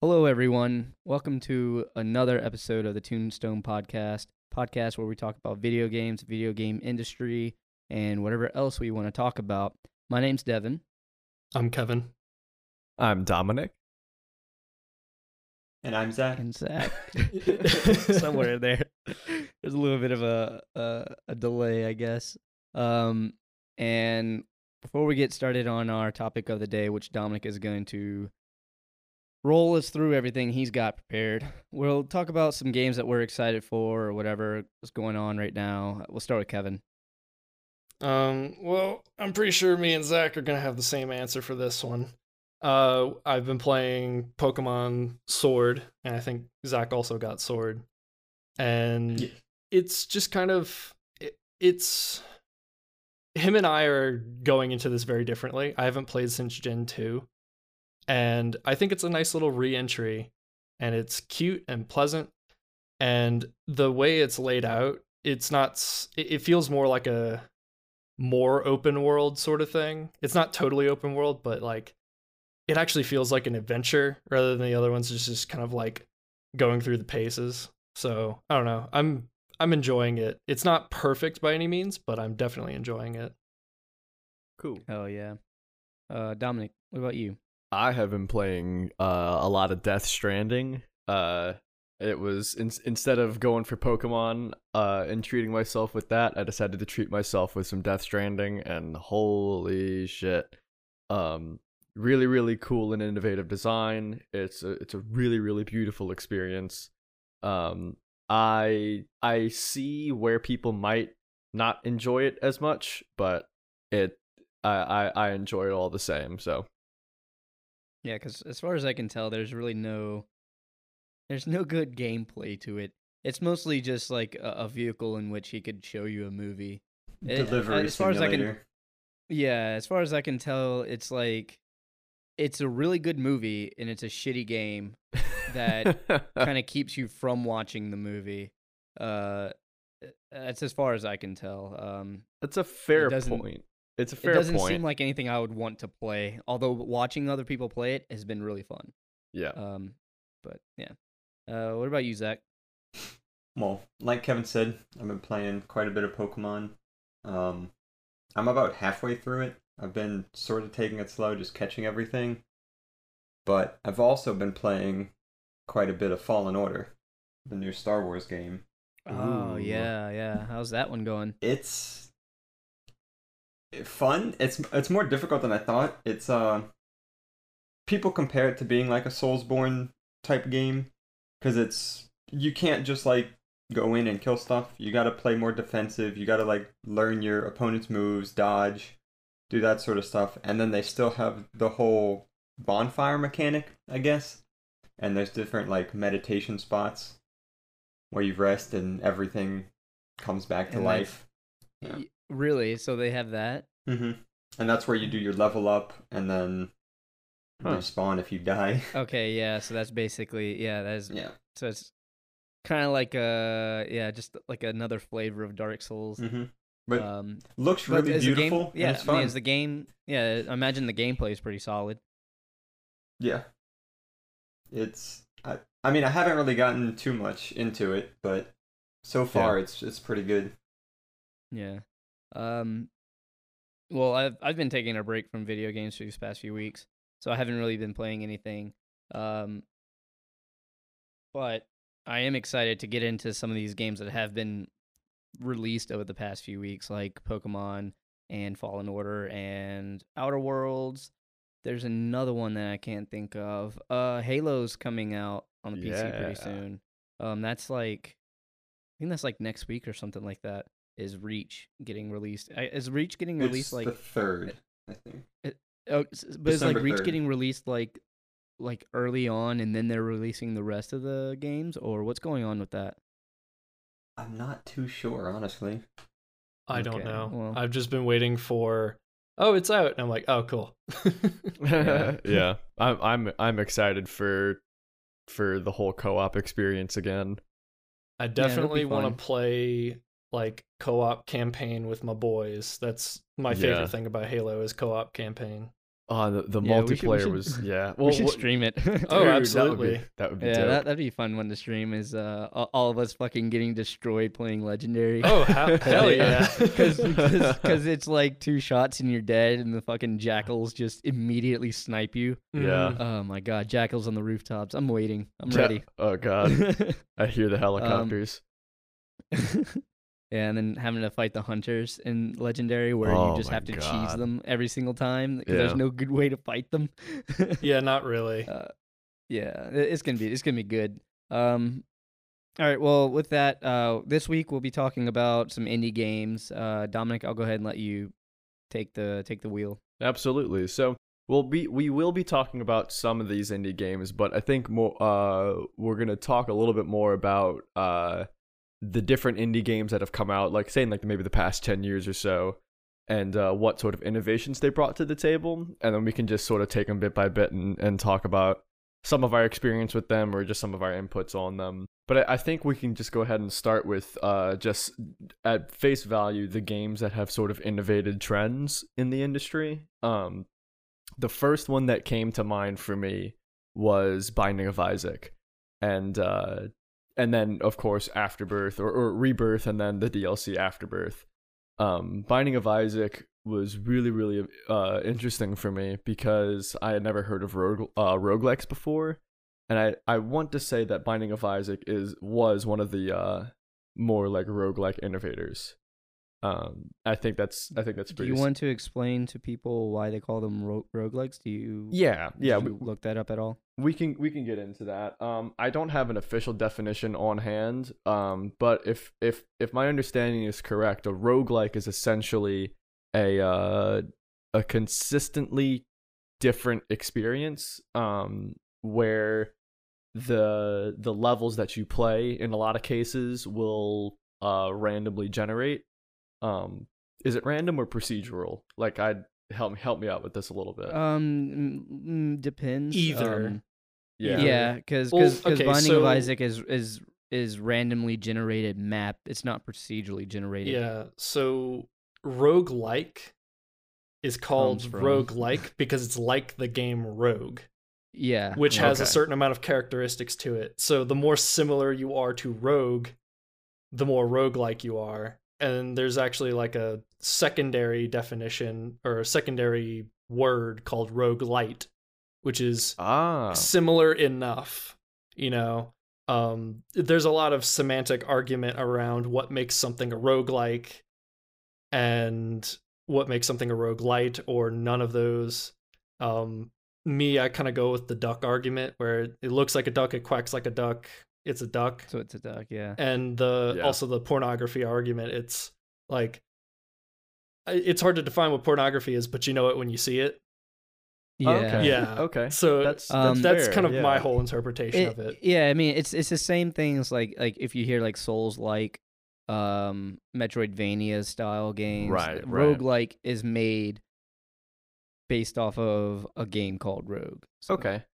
Hello, everyone. Welcome to another episode of the Tombstone podcast where we talk about video games, video game industry, and whatever else we want to talk about. My name's Devin. I'm Kevin. I'm Dominic. And I'm Zach. And Zach. Somewhere there. There's a little bit of a delay, I guess. And before we get started on our topic of the day, which Dominic is going to roll us through everything he's got prepared, we'll talk about some games that we're excited for or whatever is going on right now. We'll start with Kevin. Well, I'm pretty sure me and Zach are gonna have the same answer for this one. I've been playing Pokemon Sword, and I think Zach also got Sword. And it's just kind of it's him and I are going into this very differently. I haven't played since Gen 2. And I think it's a nice little re-entry, and it's cute and pleasant. And the way it's laid out, it's not. It feels more like a more open world sort of thing. It's not totally open world, but like it actually feels like an adventure rather than the other ones just kind of like going through the paces. So I don't know. I'm enjoying it. It's not perfect by any means, but I'm definitely enjoying it. Cool. Oh yeah. Dominic, what about you? I have been playing a lot of Death Stranding. It was instead of going for Pokemon and treating myself with that, I decided to treat myself with some Death Stranding, and holy shit. Really, really cool and innovative design. It's a really, really beautiful experience. I see where people might not enjoy it as much, but I enjoy it all the same. So Yeah, because as far as I can tell, there's no good gameplay to it. It's mostly just like a vehicle in which he could show you a movie. Delivery as far as I can, simulator. yeah, as far as I can tell, it's like it's a really good movie and it's a shitty game that kind of keeps you from watching the movie. That's as far as I can tell. That's a fair doesn't- point. It's a fair It doesn't point. seem like anything I would want to play. Although watching other people play it has been really fun. Yeah. But yeah. What about you, Zach? Well, like Kevin said, I've been playing quite a bit of Pokemon. I'm about halfway through it. I've been sort of taking it slow, just catching everything. But I've also been playing quite a bit of Fallen Order, the new Star Wars game. Oh Ooh. yeah. How's that one going? It's fun. It's more difficult than I thought. It's people compare it to being like a Soulsborne type game because you can't just like go in and kill stuff. You got to play more defensive. You got to like learn your opponent's moves, dodge, do that sort of stuff. And then they still have the whole bonfire mechanic, I guess. And there's different like meditation spots where you rest and everything comes back to And life. Yeah. Really? So they have that? Mm-hmm. And that's where you do your level up and then Huh. respawn if you die. Okay, yeah. So that's basically that's Yeah. so it's kind of like just like another flavor of Dark Souls. Mm-hmm. But Um, looks but really is the game- beautiful. yeah, And it's I mean, fun. is the game? Yeah, I imagine the gameplay is pretty solid. Yeah. I mean, I haven't really gotten too much into it, but so far it's pretty good. Yeah. Well, I've been taking a break from video games for these past few weeks, so I haven't really been playing anything. But I am excited to get into some of these games that have been released over the past few weeks, like Pokemon and Fallen Order and Outer Worlds. There's another one that I can't think of. Halo's coming out on the PC pretty Yeah. soon. That's like, I think that's like next week or something like that. Is Reach getting released? Is Reach getting released It's like? the third, I think. But is like December Reach 3rd. getting released like early on, and then they're releasing the rest of the games, or what's going on with that? I'm not too sure, honestly. I don't Okay, know. well. I've just been waiting for, oh, it's out. And I'm like, oh, cool. Yeah. I'm excited for the whole co-op experience again. I that'll be definitely want fun. to play like co-op campaign with my boys. That's my favorite Yeah. thing about Halo is co-op campaign. The Yeah, we multiplayer should- was yeah. we should stream it. Oh, Dude, absolutely. That would be Yeah, dope. that'd be fun one to stream. Is all of us fucking getting destroyed playing Legendary. Oh, hell yeah. Because it's like 2 shots and you're dead, and the fucking jackals just immediately snipe you. Yeah. Oh my god, jackals on the rooftops. I'm waiting. I'm Ja- ready. Oh god, I hear the helicopters. Yeah, and then having to fight the hunters in Legendary, where Oh you just my have to cheese God. them every single time because Yeah. there's no good way to fight them. Yeah, not really. Yeah, it's gonna be good. All right, well, with that, this week we'll be talking about some indie games. Dominic, I'll go ahead and let you take the wheel. Absolutely. So we will be talking about some of these indie games, but I think more we're gonna talk a little bit more about the different indie games that have come out, like saying like maybe the past 10 years or so, and what sort of innovations they brought to the table, and then we can just sort of take them bit by bit and talk about some of our experience with them or just some of our inputs on them. But I think we can just go ahead and start with just at face value the games that have sort of innovated trends in the industry. The first one that came to mind for me was Binding of Isaac, and then of course Afterbirth or Rebirth, and then the DLC Afterbirth. Binding of Isaac was really interesting for me because I had never heard of roguelikes before, and I want to say that Binding of Isaac was one of the more like roguelike innovators. I think that's pretty. Do you want to explain to people why they call them roguelikes? Did Yeah. you look that up at all? We can get into that. I don't have an official definition on hand. But if my understanding is correct, a roguelike is essentially a consistently different experience. Where the levels that you play in a lot of cases will randomly generate. Is it random or procedural? Like, help me out with this a little bit. Depends. Either. Yeah, because Well, Binding of so- Isaac is randomly generated map. It's not procedurally generated. Yeah, so roguelike is called Comes from- roguelike because it's like the game Rogue, Yeah. which has a Okay. certain amount of characteristics to it. So the more similar you are to Rogue, the more roguelike you are. And there's actually like a secondary definition or a secondary word called roguelite, which is similar enough, you know. There's a lot of semantic argument around what makes something a roguelike and what makes something a roguelite or none of those. I kind of go with the duck argument where it looks like a duck, it quacks like a duck, it's a duck. So it's a duck, yeah. And Yeah. also the pornography argument, it's like it's hard to define what pornography is, but you know it when you see it. Yeah. Okay. Yeah. Okay. So That's that's fair, kind of yeah. my whole interpretation of it. Yeah, I mean it's the same things like if you hear like Souls like Metroidvania style games. Right. Roguelike is made based off of a game called Rogue. So- Okay.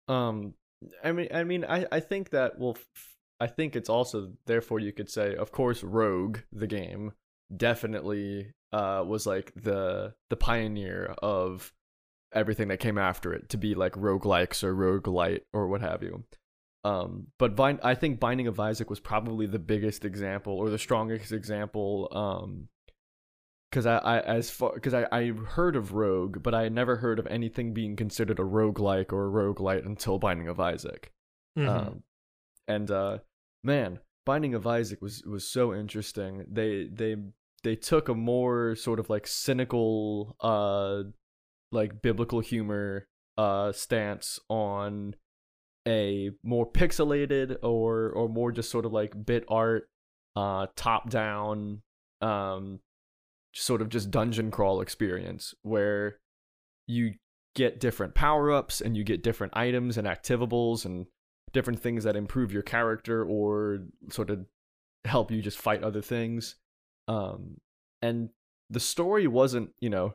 I think that I think it's also therefore you could say, of course, Rogue the game definitely was like the pioneer of everything that came after it to be like roguelikes or roguelite or what have you. But I think Binding of Isaac was probably the biggest example or the strongest example. Because I heard of Rogue, but I had never heard of anything being considered a roguelike or a roguelite until Binding of Isaac. Mhm. Man, Binding of Isaac was so interesting. They took a more sort of like cynical, like biblical humor stance on a more pixelated or more just sort of like bit art, top down, sort of just dungeon crawl experience where you get different power-ups and you get different items and activables and different things that improve your character or sort of help you just fight other things. And the story wasn't,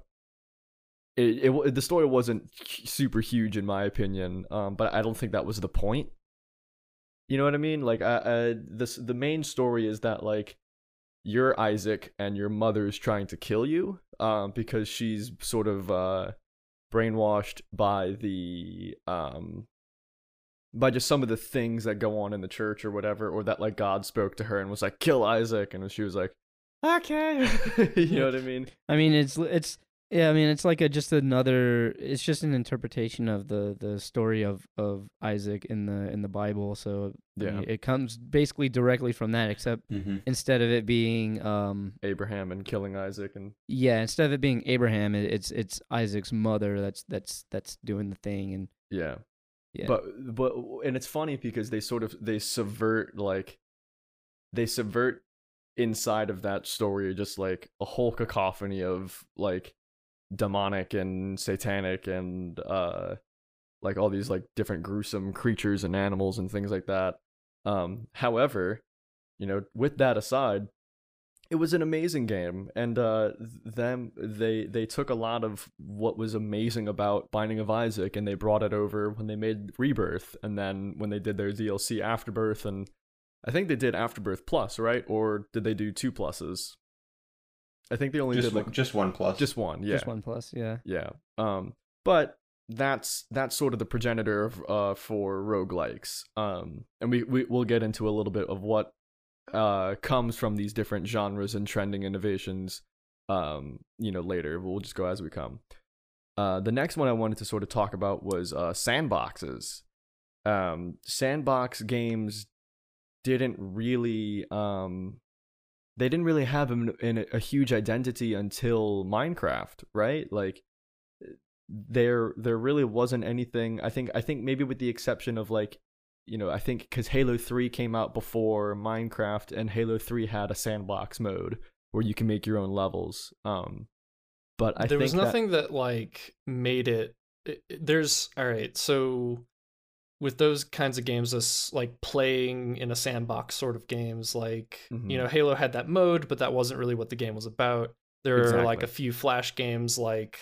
the story wasn't super huge in my opinion, but I don't think that was the point. You know what I mean? Like, the main story is that like you're Isaac and your mother's trying to kill you, because she's sort of brainwashed by the by just some of the things that go on in the church or whatever, or that like God spoke to her and was like, kill Isaac, and she was like, okay. You know what I mean? I mean, it's yeah. I mean, it's like just another. It's just an interpretation of the story of Isaac in the Bible. So I mean, it comes basically directly from that, except instead of it being Abraham and killing Isaac, and instead of it being Abraham, it's Isaac's mother that's doing the thing, and yeah. But and it's funny because they subvert inside of that story just like a whole cacophony of like demonic and satanic and like all these like different gruesome creatures and animals and things like that. However, you know, with that aside, it was an amazing game, and they took a lot of what was amazing about Binding of Isaac and they brought it over when they made Rebirth, and then when they did their DLC Afterbirth, and I think they did Afterbirth Plus, right? Or did they do 2 pluses? I think they only did like just 1 plus. Just one, yeah. Just 1 plus, yeah. Yeah. But that's sort of the progenitor of for roguelikes. And we'll get into a little bit of what comes from these different genres and trending innovations later. We'll just go as we come. The next one I wanted to sort of talk about was sandboxes. Sandbox games didn't really have a huge identity until Minecraft, right? Like there really wasn't anything. I think maybe with the exception of like, you know, I think because Halo 3 came out before Minecraft, and Halo 3 had a sandbox mode where you can make your own levels. But there was nothing that like made it. There's all right. So with those kinds of games, as like playing in a sandbox sort of games, like you know, Halo had that mode, but that wasn't really what the game was about. There are like a few Flash games like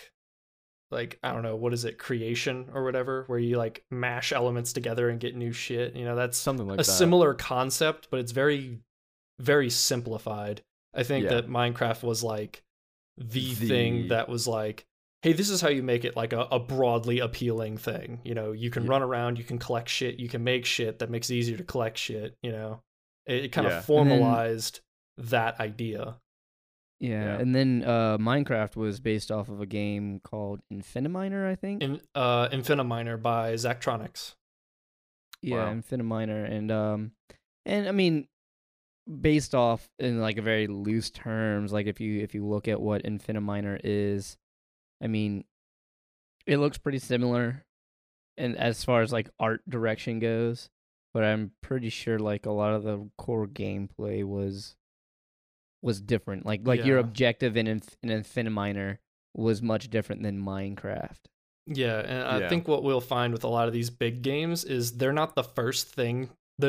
I don't know, what is it, Creation or whatever, where you like mash elements together and get new shit. You know, that's something like a similar concept, but it's very, very simplified. I think that Minecraft was like the thing that was like, hey, this is how you make it like a broadly appealing thing. You know, you can run around, you can collect shit, you can make shit that makes it easier to collect shit. You know, it kind of formalized that idea. Yeah, and then Minecraft was based off of a game called Infiniminer, I think. Infiniminer by Zachtronics. Yeah, wow. Infiniminer, and I mean, based off in like a very loose terms, like if you look at what Infiniminer is, I mean, it looks pretty similar, and as far as like art direction goes, but I'm pretty sure like a lot of the core gameplay was different. Like your objective in Infiniminer was much different than Minecraft. Yeah, and I think what we'll find with a lot of these big games is they're not the first game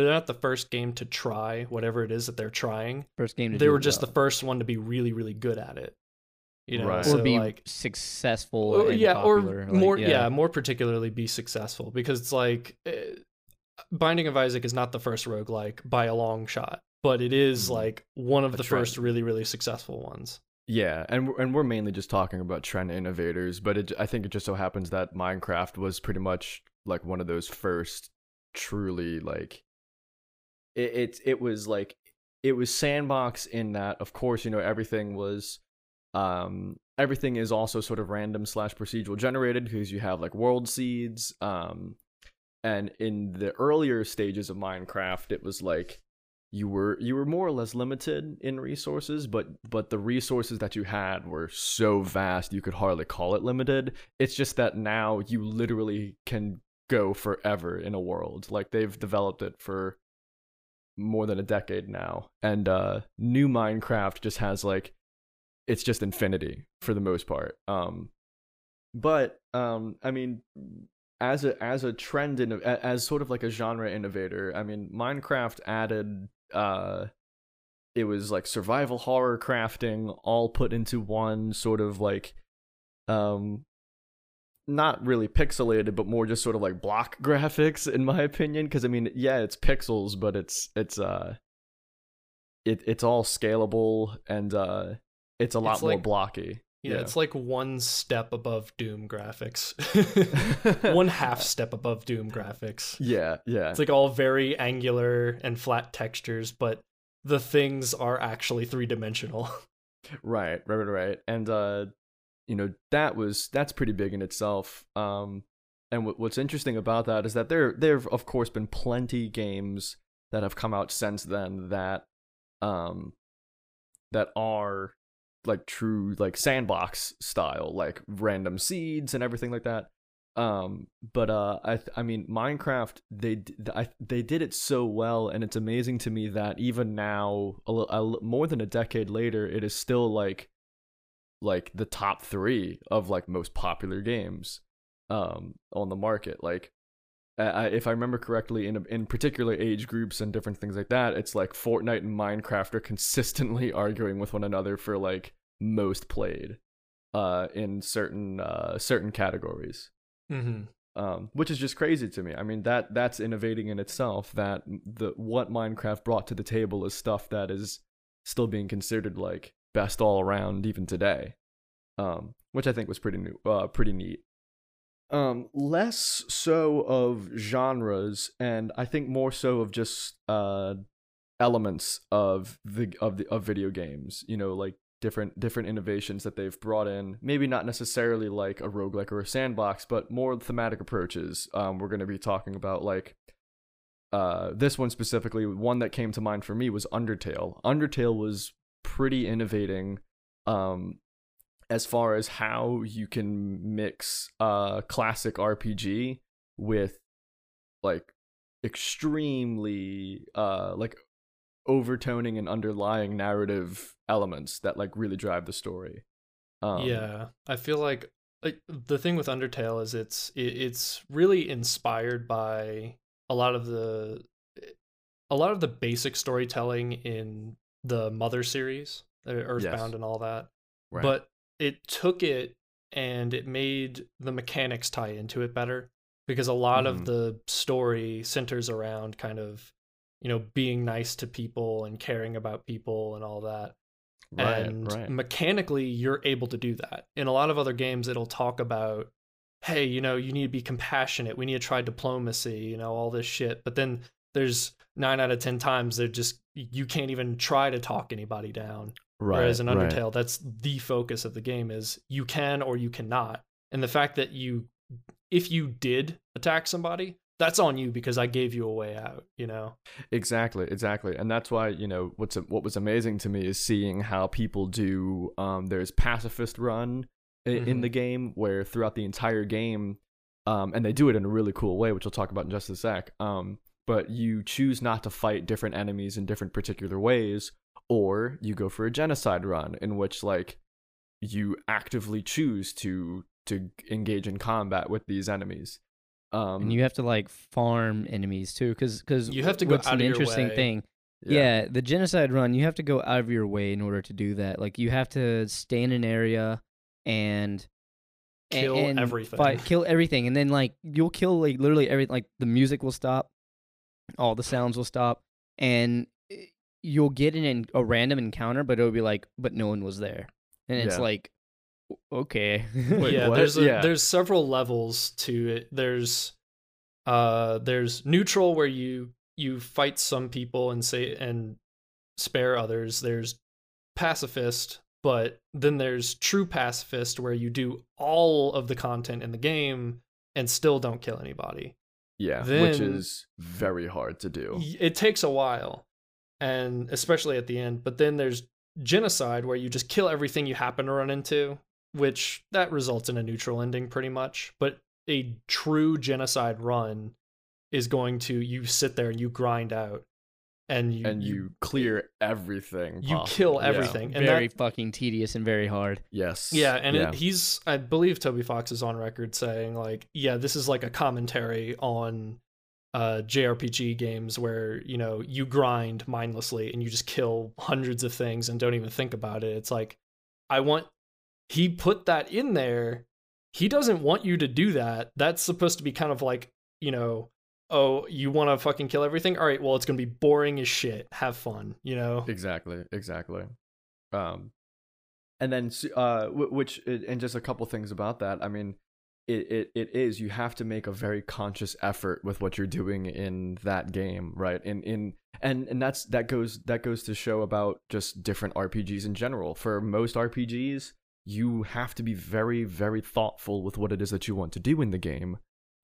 to try whatever it is that they're trying. They were just the first one to be really, really good at it. You know, or so be like successful and popular. Or more particularly be successful, because it's like Binding of Isaac is not the first roguelike by a long shot, but it is like one of the first really, really successful ones. Yeah, and we're mainly just talking about trend innovators, but I think it just so happens that Minecraft was pretty much like one of those first truly like it was sandbox in that, of course, you know, everything is also sort of random / procedural generated because you have like world seeds, and in the earlier stages of Minecraft it was like you were more or less limited in resources, but the resources that you had were so vast you could hardly call it limited. It's just that now you literally can go forever in a world. Like they've developed it for more than a decade now, and new Minecraft just has like, it's just infinity for the most part. But I mean, as a trend as sort of like a genre innovator, I mean, Minecraft added it was like survival horror crafting all put into one sort of like not really pixelated, but more just sort of like block graphics, in my opinion, because I mean, yeah, it's pixels, but it's all scalable, and it's a lot more blocky. Yeah, Yeah. it's like one step above Doom graphics. One half step above Doom graphics. Yeah, yeah. It's like all very angular and flat textures, but the things are actually 3-dimensional. Right. And that's pretty big in itself. And what's interesting about that is that there've of course been plenty games that have come out since then that are like true like sandbox style, like random seeds and everything like that. But I mean Minecraft, they did it so well, and it's amazing to me that even now, more than a decade later, it is still like the top 3 of like most popular games on the market. Like if I remember correctly, in particular age groups and different things like that, it's like Fortnite and Minecraft are consistently arguing with one another for like most played in certain categories. Which is just crazy to me. I mean, that's innovating in itself. That what Minecraft brought to the table is stuff that is still being considered like best all around even today, which I think was pretty neat. Less so of genres, and I think more so of just elements of video games. You know, like different innovations that they've brought in. Maybe not necessarily like a roguelike or a sandbox, but more thematic approaches. We're going to be talking about like this one specifically. One that came to mind for me was Undertale. Undertale was pretty innovating as far as how you can mix classic RPG with like extremely like overtoning and underlying narrative elements that like really drive the story. Yeah, I feel like the thing with Undertale is it's really inspired by a lot of the basic storytelling in the Mother series, Earthbound and all that. Right. But it took it and it made the mechanics tie into it better, because a lot of the story centers around kind of, you know, being nice to people and caring about people and all that. Right. Mechanically, you're able to do that. In a lot of other games, it'll talk about, hey, you know, you need to be compassionate. We need to try diplomacy, you know, all this shit. But then there's 9 out of 10 times you can't even try to talk anybody down. Right. Whereas in Undertale, that's the focus of the game is you can or you cannot. And the fact that if you did attack somebody, that's on you because I gave you a way out, you know? Exactly. And that's why, you know, what was amazing to me is seeing how people do, there's pacifist run in the game, where throughout the entire game, and they do it in a really cool way, which we'll talk about in just a sec, but you choose not to fight different enemies in different particular ways, or you go for a genocide run in which like you actively choose to engage in combat with these enemies. And you have to like farm enemies too, because you have to go out of your way. What's an interesting thing? Yeah, the genocide run, you have to go out of your way in order to do that. Like you have to stay in an area and kill everything. Kill everything, and then like you'll kill like literally everything. Like the music will stop, all the sounds will stop, and you'll get in a random encounter, but it'll be like, but no one was there, and it's like, okay. Wait, yeah, what? there's several levels to it. There's neutral, where you fight some people and spare others. There's pacifist, but then there's true pacifist, where you do all of the content in the game and still don't kill anybody. Yeah, which is very hard to do. It takes a while, and especially at the end. But then there's genocide, where you just kill everything you happen to run into, which that results in a neutral ending pretty much. But a true genocide run is going to, you sit there and you grind out and you clear everything. You kill everything. Yeah. And very fucking tedious and very hard. Yes. Yeah, and I believe Toby Fox is on record saying like, yeah, this is like a commentary on JRPG games where, you know, you grind mindlessly and you just kill hundreds of things and don't even think about it. It's like, he put that in there. He doesn't want you to do that. That's supposed to be kind of like, you know, oh, you want to fucking kill everything? All right, well, it's going to be boring as shit. Have fun, you know? Exactly. and then which and just a couple things about that. I mean, it is, you have to make a very conscious effort with what you're doing in that game, right? And that goes to show about just different RPGs in general. For most RPGs, you have to be very, very thoughtful with what it is that you want to do in the game.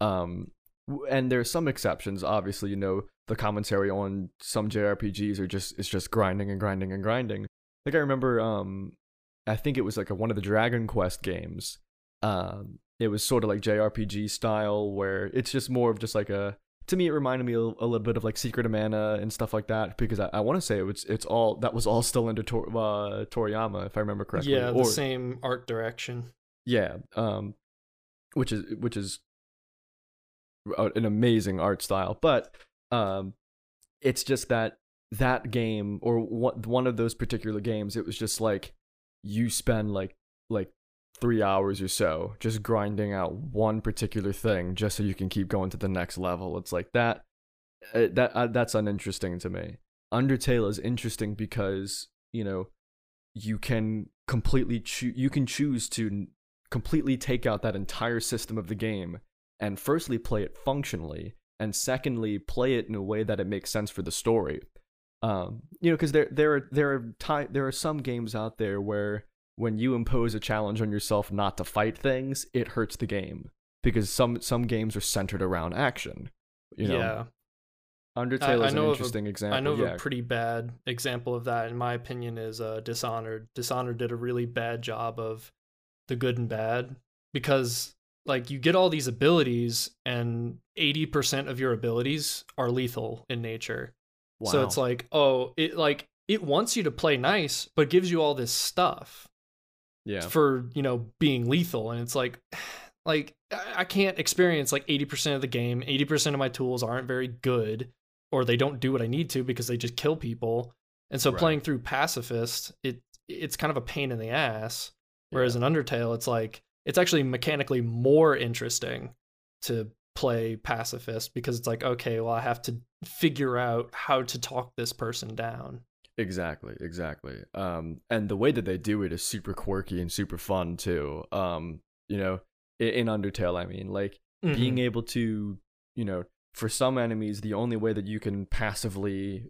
And there's some exceptions. Obviously, the commentary on some JRPGs it's just grinding and grinding and grinding. Like I remember, I think it was like one of the Dragon Quest games. It was sort of like JRPG style, where it's just more of just like to me, it reminded me a little bit of like Secret of Mana and stuff like that, because I want to say that was all still under Toriyama, if I remember correctly. Yeah, the same art direction. Yeah, which is an amazing art style, but it's just that game, or one of those particular games, it was just like you spend like 3 hours or so just grinding out one particular thing just so you can keep going to the next level. It's like that's uninteresting to me. Undertale is interesting because you can choose to completely take out that entire system of the game, and firstly play it functionally, and secondly play it in a way that it makes sense for the story. Because there are some games out there where when you impose a challenge on yourself not to fight things, it hurts the game, because some games are centered around action. Yeah. Undertale is an interesting example. I know of a pretty bad example of that, in my opinion, is Dishonored. Dishonored did a really bad job of the good and bad, because like you get all these abilities and 80% of your abilities are lethal in nature. Wow. So it's like, it wants you to play nice, but gives you all this stuff. Yeah. For, being lethal. And it's like I can't experience like 80% of the game. 80% of my tools aren't very good, or they don't do what I need to because they just kill people. And so playing through Pacifist, it's kind of a pain in the ass. Whereas in Undertale, it's like, it's actually mechanically more interesting to play Pacifist, because it's like, okay, well, I have to figure out how to talk this person down. Exactly. And the way that they do it is super quirky and super fun too. In Undertale, I mean, like being able to, for some enemies, the only way that you can passively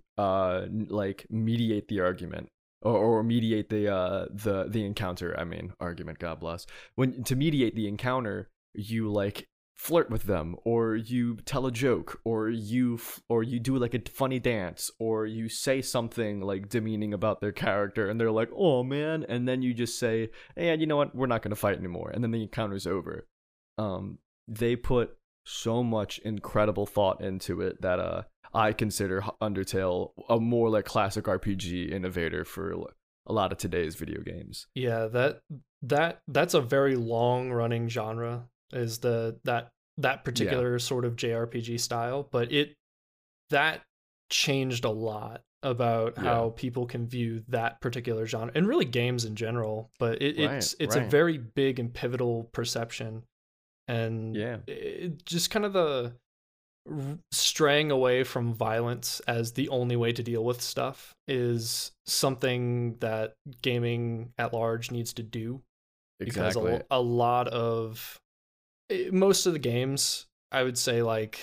mediate the argument or mediate the encounter. I mean, argument, God bless. To mediate the encounter, you like flirt with them, or you tell a joke, or you do like a funny dance, or you say something like demeaning about their character, and they're like, oh man, and then you just say, hey, you know what, we're not going to fight anymore, and then the encounter's over. They put so much incredible thought into it that I consider Undertale a more like classic RPG innovator for a lot of today's video games. Yeah, that's a very long running genre, is that particular sort of JRPG style, but that changed a lot about how people can view that particular genre, and really games in general. But it's a very big and pivotal perception, and it just kind of the straying away from violence as the only way to deal with stuff is something that gaming at large needs to do. Exactly. Because a lot of most of the games, I would say like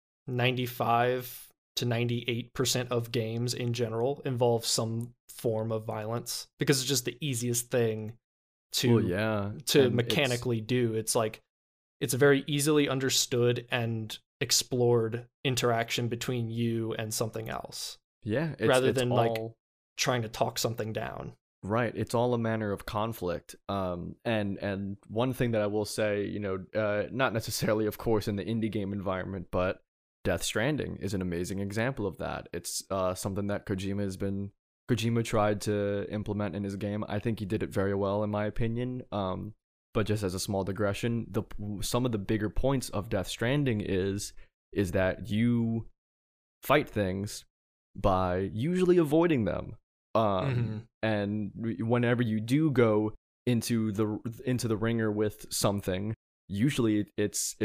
95 to 98% of games in general involve some form of violence, because it's just the easiest thing to mechanically do. It's like, it's a very easily understood and explored interaction between you and something else. Yeah. Rather than like trying to talk something down. Right, it's all a manner of conflict. And one thing that I will say, not necessarily, of course, in the indie game environment, but Death Stranding is an amazing example of that. It's something that Kojima tried to implement in his game. I think he did it very well, in my opinion. But just as a small digression, some of the bigger points of Death Stranding is that you fight things by usually avoiding them. And whenever you do go into the ringer with something, usually it's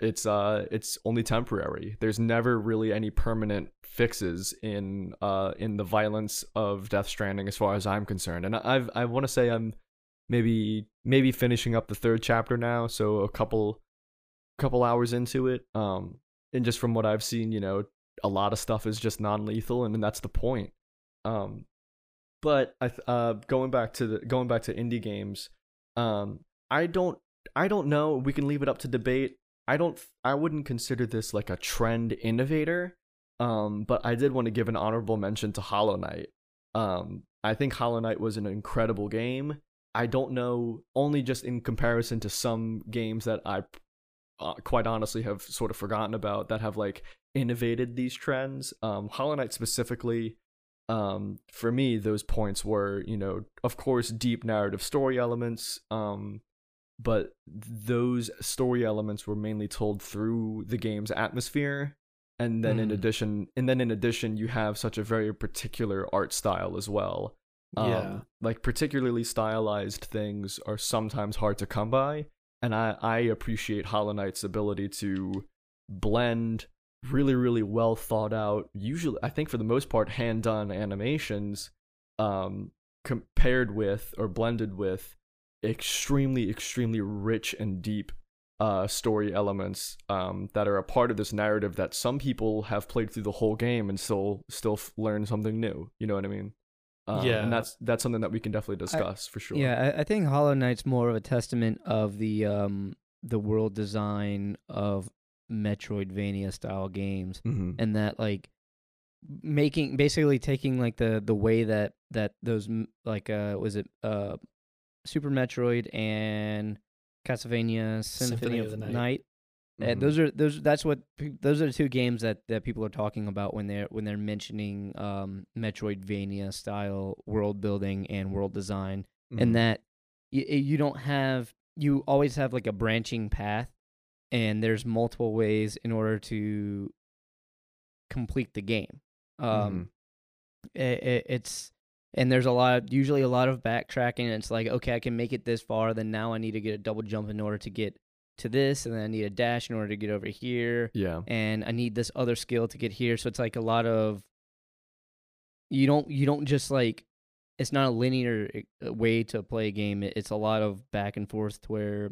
only temporary. There's never really any permanent fixes in the violence of Death Stranding, as far as I'm concerned. And I want to say I'm maybe finishing up the third chapter now, so a couple hours into it. And just from what I've seen, a lot of stuff is just non-lethal, and that's the point. But going back to indie games, I don't know. We can leave it up to debate. I wouldn't consider this like a trend innovator. But I did want to give an honorable mention to Hollow Knight. I think Hollow Knight was an incredible game. I don't know, only just in comparison to some games that I quite honestly have sort of forgotten about that have like innovated these trends. Hollow Knight specifically, for me, those points were, of course, deep narrative story elements, but those story elements were mainly told through the game's atmosphere. And then in addition, you have such a very particular art style as well. Like particularly stylized things are sometimes hard to come by. And I appreciate Hollow Knight's ability to blend really, really well thought out, usually, I think for the most part, hand done animations, compared with or blended with extremely, extremely rich and deep story elements that are a part of this narrative that some people have played through the whole game and still learn something new. You know what I mean? And that's something that we can definitely discuss for sure. Yeah, I think Hollow Knight's more of a testament of the world design of Metroidvania style games, and that like basically taking like the way that those like was it Super Metroid and Castlevania Symphony of the Night. Those are the two games that people are talking about when they're mentioning Metroidvania style world building and world design, and that you always have like a branching path, and there's multiple ways in order to complete the game. And there's usually a lot of backtracking, and it's like, okay, I can make it this far, then now I need to get a double jump in order to get to this, and then I need a dash in order to get over here. Yeah. And I need this other skill to get here. So it's like a lot of you don't just like, it's not a linear way to play a game. It's a lot of back and forth to where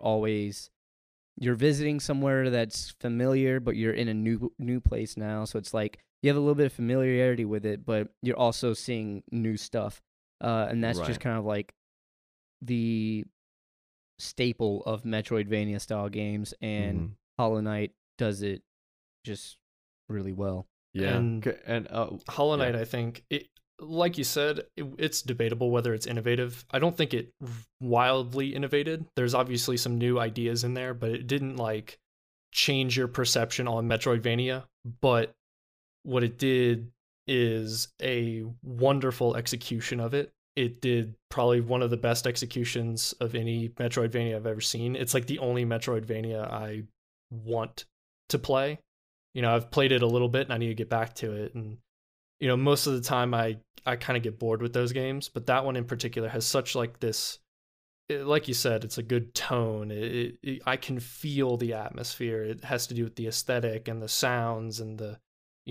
you're visiting somewhere that's familiar, but you're in a new place now. So it's like you have a little bit of familiarity with it, but you're also seeing new stuff. And that's just kind of like the staple of Metroidvania style games, and Hollow Knight does it just really well. Yeah. And Hollow Knight, I think, like you said, it's debatable whether it's innovative. I don't think it wildly innovated. There's obviously some new ideas in there, but it didn't like change your perception on Metroidvania. But what it did is a wonderful execution of it. It did probably one of the best executions of any Metroidvania I've ever seen. It's like the only Metroidvania I want to play. I've played it a little bit and I need to get back to it. And, most of the time I kind of get bored with those games, but that one in particular has such like this, like you said, it's a good tone. I can feel the atmosphere. It has to do with the aesthetic and the sounds and the,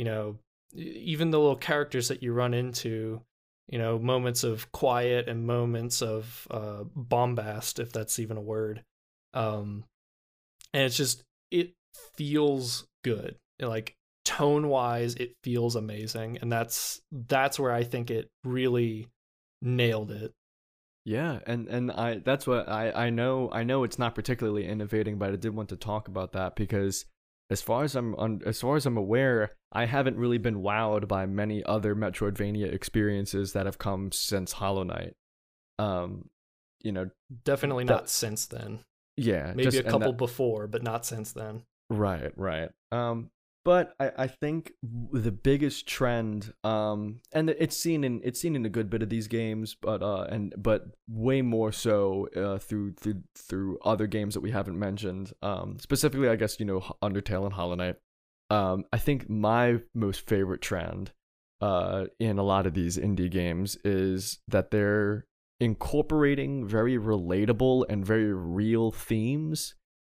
even the little characters that you run into, moments of quiet and moments of bombast, if that's even a word. And it's just, it feels good. Like tone-wise, it feels amazing. And that's where I think it really nailed it. Yeah, and that's what I know it's not particularly innovating, but I did want to talk about that because as far as I'm aware, I haven't really been wowed by many other Metroidvania experiences that have come since Hollow Knight. Definitely not since then. Yeah, maybe a couple before, but not since then. Right. But I think the biggest trend, and it's seen in a good bit of these games, but way more so through other games that we haven't mentioned. Specifically, I guess Undertale and Hollow Knight. I think my most favorite trend, in a lot of these indie games is that they're incorporating very relatable and very real themes.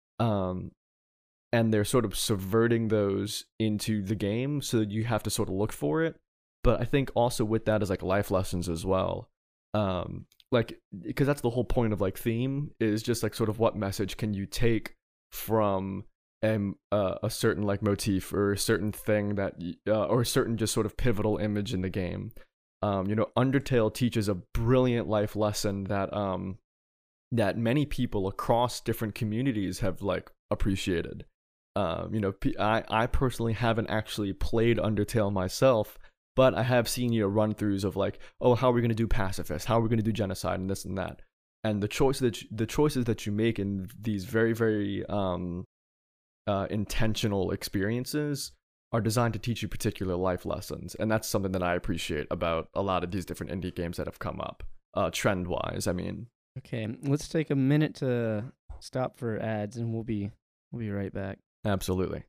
And they're sort of subverting those into the game so that you have to sort of look for it. But I think also with that is like life lessons as well. like, because that's the whole point of like theme, is just like sort of what message can you take from a certain like motif or a certain thing that or a certain just sort of pivotal image in the game. Undertale teaches a brilliant life lesson that that many people across different communities have like appreciated. I personally haven't actually played Undertale myself, but I have seen run-throughs of like, oh, how are we going to do pacifist? How are we going to do genocide and this and that? And the choices that you make in these very, very intentional experiences are designed to teach you particular life lessons, and that's something that I appreciate about a lot of these different indie games that have come up, trend-wise. I mean. Okay, let's take a minute to stop for ads, and we'll be right back. Absolutely.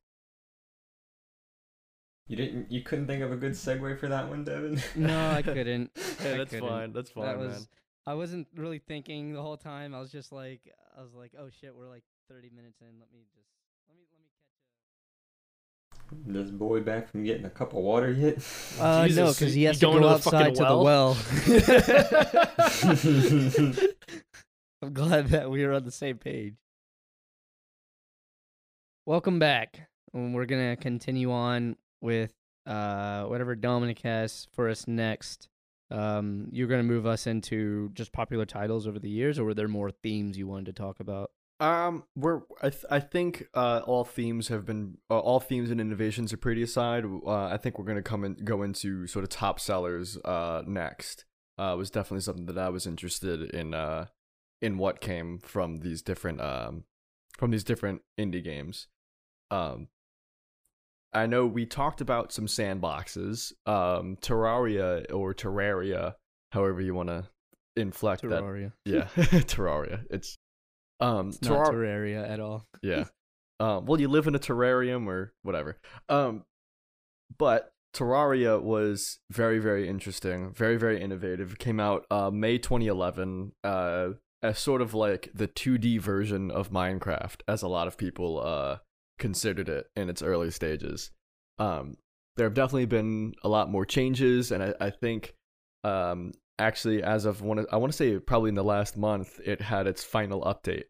You couldn't think of a good segue for that one, Devin? No, I couldn't. Hey, that's fine. That's fine, man. I wasn't really thinking the whole time. I was like, oh shit, we're like 30 minutes in. Let me catch up. This boy back from getting a cup of water yet? No, because he has to go outside to the well. I'm glad that we are on the same page. Welcome back. We're gonna continue on with whatever Dominic has for us next. You're gonna move us into just popular titles over the years, or were there more themes you wanted to talk about? I think all themes and innovations are pretty aside. I think we're gonna go into sort of top sellers next. Was definitely something that I was interested in what came from these different indie games. I know we talked about some sandboxes, Terraria, however you want to inflect Terraria. that. Yeah, Terraria. It's not Terraria at all. Yeah. Well, you live in a terrarium or whatever. But Terraria was very, very interesting, very, very innovative. It came out May 2011, as sort of like the 2D version of Minecraft, as a lot of people considered it in its early stages. There have definitely been a lot more changes, and I think actually, as of I want to say probably in the last month, it had its final update.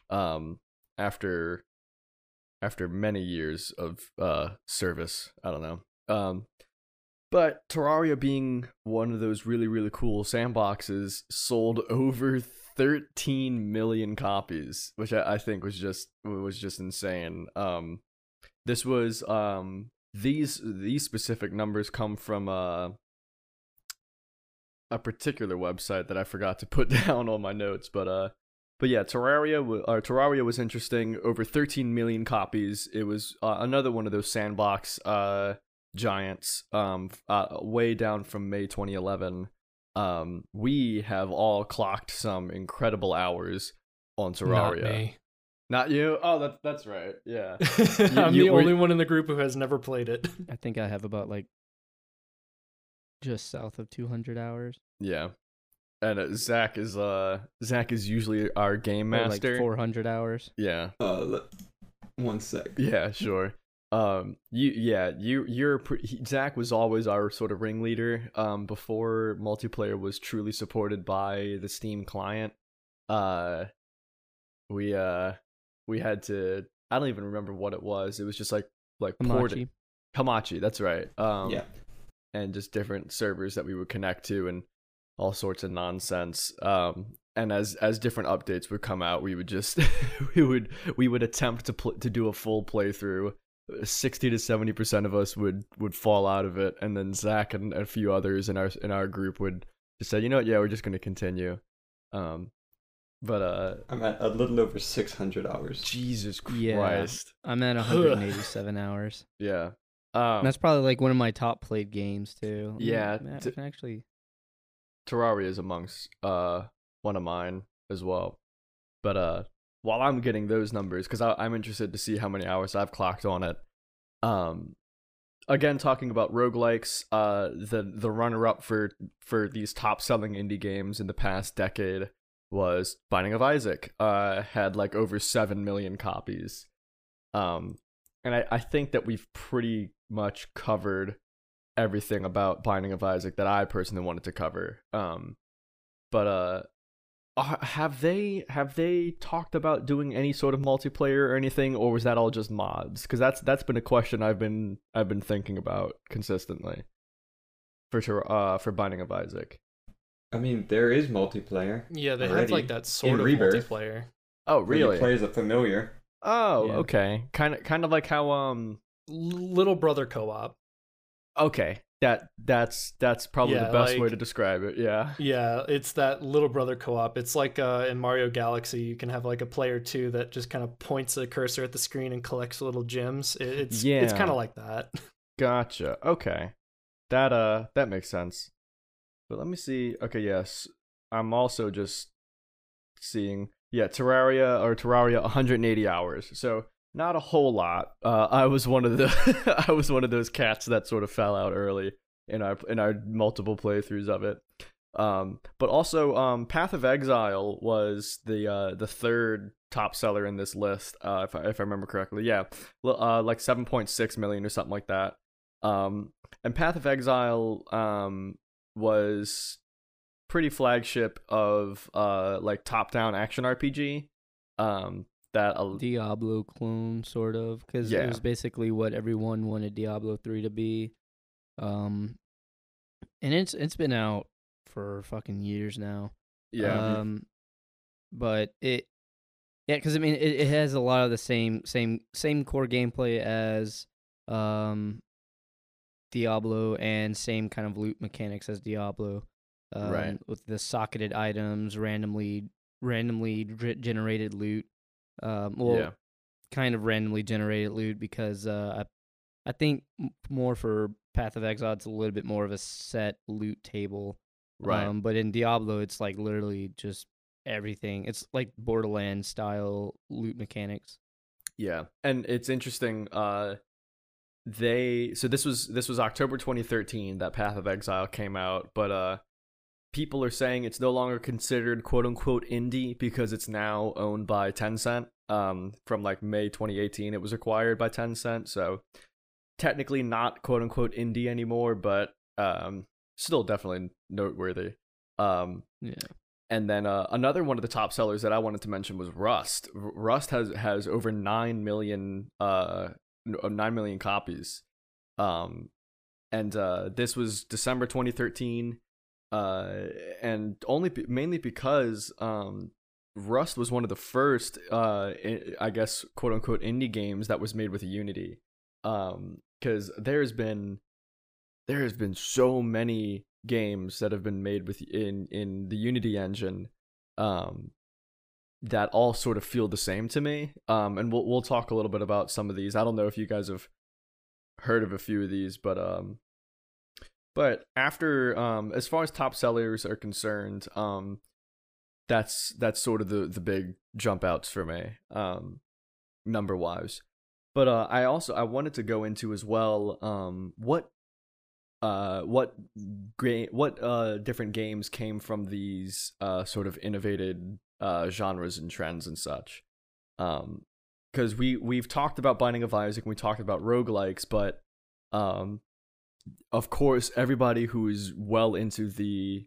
After many years of service, I don't know. But Terraria, being one of those really, really cool sandboxes, sold over 13 million copies, which I think was just insane. This was these specific numbers come from a particular website that I forgot to put down on my notes, but yeah, Terraria was interesting. Over 13 million copies. It was another one of those sandbox giants. Way down from May 2011. We have all clocked some incredible hours on Terraria. Not me. Not you? Oh, that's right. Yeah. I'm the only one in the group who has never played it. I think I have about like just south of 200 hours. Yeah. And Zach is usually our game master. Like 400 hours. Yeah. 1 sec. Yeah, sure. Zach was always our sort of ringleader. Before multiplayer was truly supported by the Steam client. We had to. I don't even remember what it was. It was just like Hamachi. Hamachi, that's right. Yeah. And just different servers that we would connect to and all sorts of nonsense. And as different updates would come out, we would just we would attempt to do a full playthrough. 60 to 70% of us would fall out of it, and then Zach and a few others in our group would just say, you know what, yeah, we're just going to continue. But I'm at a little over 600 hours. Jesus Christ. Yeah, I'm at 187 hours. Yeah. That's probably like one of my top played games too. Yeah. I can actually. Terraria is amongst one of mine as well. But while I'm getting those numbers, because I'm interested to see how many hours I've clocked on it. Again, talking about roguelikes, the runner-up for these top-selling indie games in the past decade was Binding of Isaac. Had like over 7 million copies. And I think that we've pretty much covered everything about Binding of Isaac that I personally wanted to cover. But Have they talked about doing any sort of multiplayer or anything, or was that all just mods? Because that's been a question I've been thinking about consistently for Binding of Isaac. I mean, there is multiplayer. Yeah, they had already like that sort in of Rebirth, multiplayer. Oh, where you really? play as a familiar. Oh, Yeah. okay. Kind of like how Little brother co-op. okay. That's probably Yeah, the best way like- to describe it. Yeah. Yeah, it's that little brother co-op. It's like in Mario Galaxy, you can have like a player two that just kind of points a cursor at the screen and collects little gems. It's Yeah. kind of like that. Gotcha. Okay. That makes sense. But let me see. Okay, yes. I'm also just seeing Terraria 180 hours. So not a whole lot. I was one of the I was one of those cats that sort of fell out early in our multiple playthroughs of it. But also Path of Exile was the third top seller in this list, if I remember correctly. Yeah. Like 7.6 million or something like that. And Path of Exile was pretty flagship of like top-down action RPG. That Diablo clone, sort of, because Yeah. it was basically what everyone wanted Diablo 3 to be. And it's been out for fucking years now. yeah. But because I mean it has a lot of the same core gameplay as Diablo, and same kind of loot mechanics as Diablo. Right. With the socketed items, randomly generated loot. Yeah. Kind of randomly generated loot, because I think more for Path of Exile, it's a little bit more of a set loot table. Right. But in Diablo, it's like literally just everything. It's like Borderlands style loot mechanics. Yeah, and it's interesting. This was October 2013 that Path of Exile came out, but people are saying it's no longer considered quote unquote indie because it's now owned by Tencent. From like May 2018, it was acquired by Tencent, so technically not quote unquote indie anymore, but still definitely noteworthy. Yeah. And then another one of the top sellers that I wanted to mention was Rust. Rust has over 9 million copies. And this was December 2013. And mainly because Rust was one of the first I guess quote unquote indie games that was made with Unity. Cuz there's been so many games that have been made with in the Unity engine that all sort of feel the same to me. And we'll talk a little bit about some of these. I don't know if you guys have heard of a few of these, but after as far as top sellers are concerned, that's sort of the big jump outs for me, number wise. But I wanted to go into as well what different games came from these sort of innovated genres and trends and such. Because we've talked about Binding of Isaac and we talked about roguelikes, but of course everybody who is well into the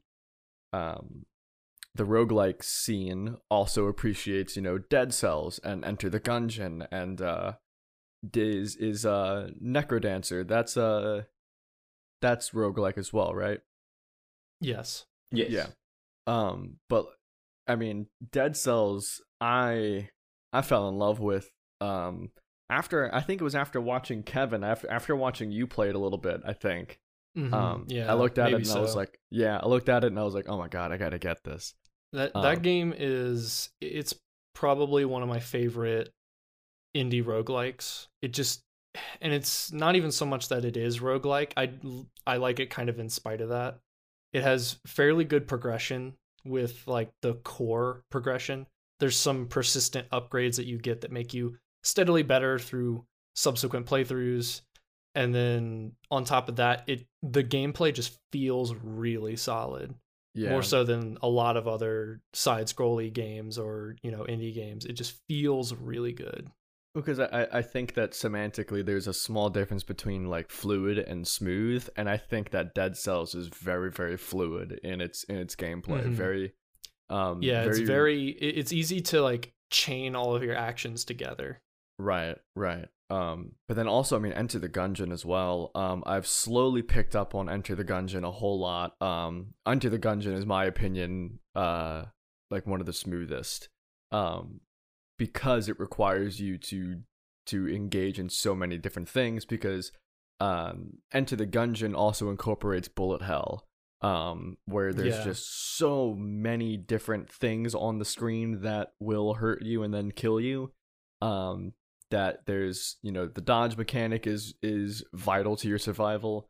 roguelike scene also appreciates, Dead Cells and Enter the Gungeon and is Necrodancer. That's roguelike as well, right? Yes. Yes. Yeah. But I mean, Dead Cells, I fell in love with after, I think it was after watching Kevin, after watching you play it a little bit, I think. Yeah. I looked at it and maybe I was so. like, oh my god, I gotta get this. That game it's probably one of my favorite indie roguelikes. And it's not even so much that it is roguelike. I like it kind of in spite of that. It has fairly good progression with like the core progression. There's some persistent upgrades that you get that make you steadily better through subsequent playthroughs. And then on top of that, the gameplay just feels really solid. Yeah. More so than a lot of other side-scrolly games or, indie games. It just feels really good. Because I think that semantically there's a small difference between like fluid and smooth, and I think that Dead Cells is very, very fluid in its gameplay. Mhm. Very, It's easy to like chain all of your actions together. Right. But then also, I mean, Enter the Gungeon as well. I've slowly picked up on Enter the Gungeon a whole lot. Enter the Gungeon is my opinion, like one of the smoothest, because it requires you to engage in so many different things. Because Enter the Gungeon also incorporates bullet hell, where there's just so many different things on the screen that will hurt you and then kill you. That there's, the dodge mechanic is vital to your survival.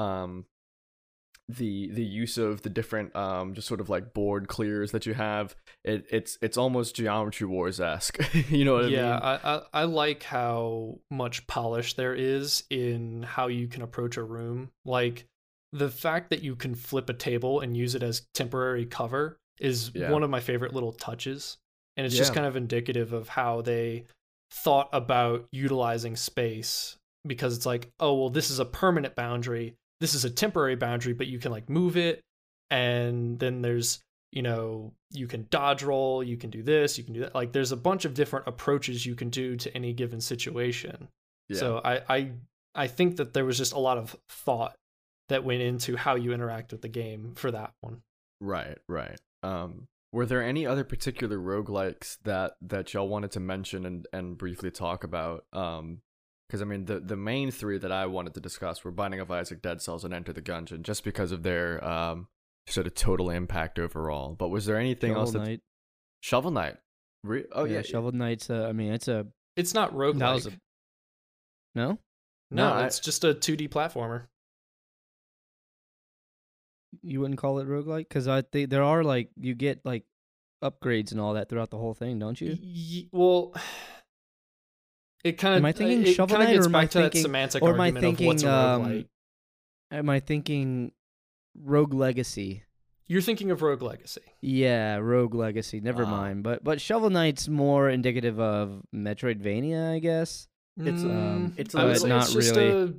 The use of the different just sort of like board clears that you have, it's almost Geometry Wars-esque. You know what I mean? Yeah, I like how much polish there is in how you can approach a room. Like the fact that you can flip a table and use it as temporary cover is one of my favorite little touches. And it's just kind of indicative of how they thought about utilizing space, because it's like, oh, well, this is a permanent boundary. This is a temporary boundary, but you can like move it. And then there's, you can dodge roll, you can do this, you can do that. Like there's a bunch of different approaches you can do to any given situation. Yeah. So I think that there was just a lot of thought that went into how you interact with the game for that one. Right. Were there any other particular roguelikes that y'all wanted to mention and briefly talk about? Because I mean, the main three that I wanted to discuss were Binding of Isaac, Dead Cells, and Enter the Gungeon, just because of their sort of total impact overall. But was there anything else? Shovel Knight. Shovel Knight's. It's not roguelike. No, it's just a 2D platformer. You wouldn't call it roguelike? Because I think there are like, you get like upgrades and all that throughout the whole thing, don't you? Well, it kind of. Am I thinking Shovel Knight, gets or am I back to that thinking, semantic or am I argument thinking, of what's a roguelike? Am I thinking Rogue Legacy? You're thinking of Rogue Legacy. Yeah, Rogue Legacy. Never mind. But Shovel Knight's more indicative of Metroidvania, I guess. It's not really.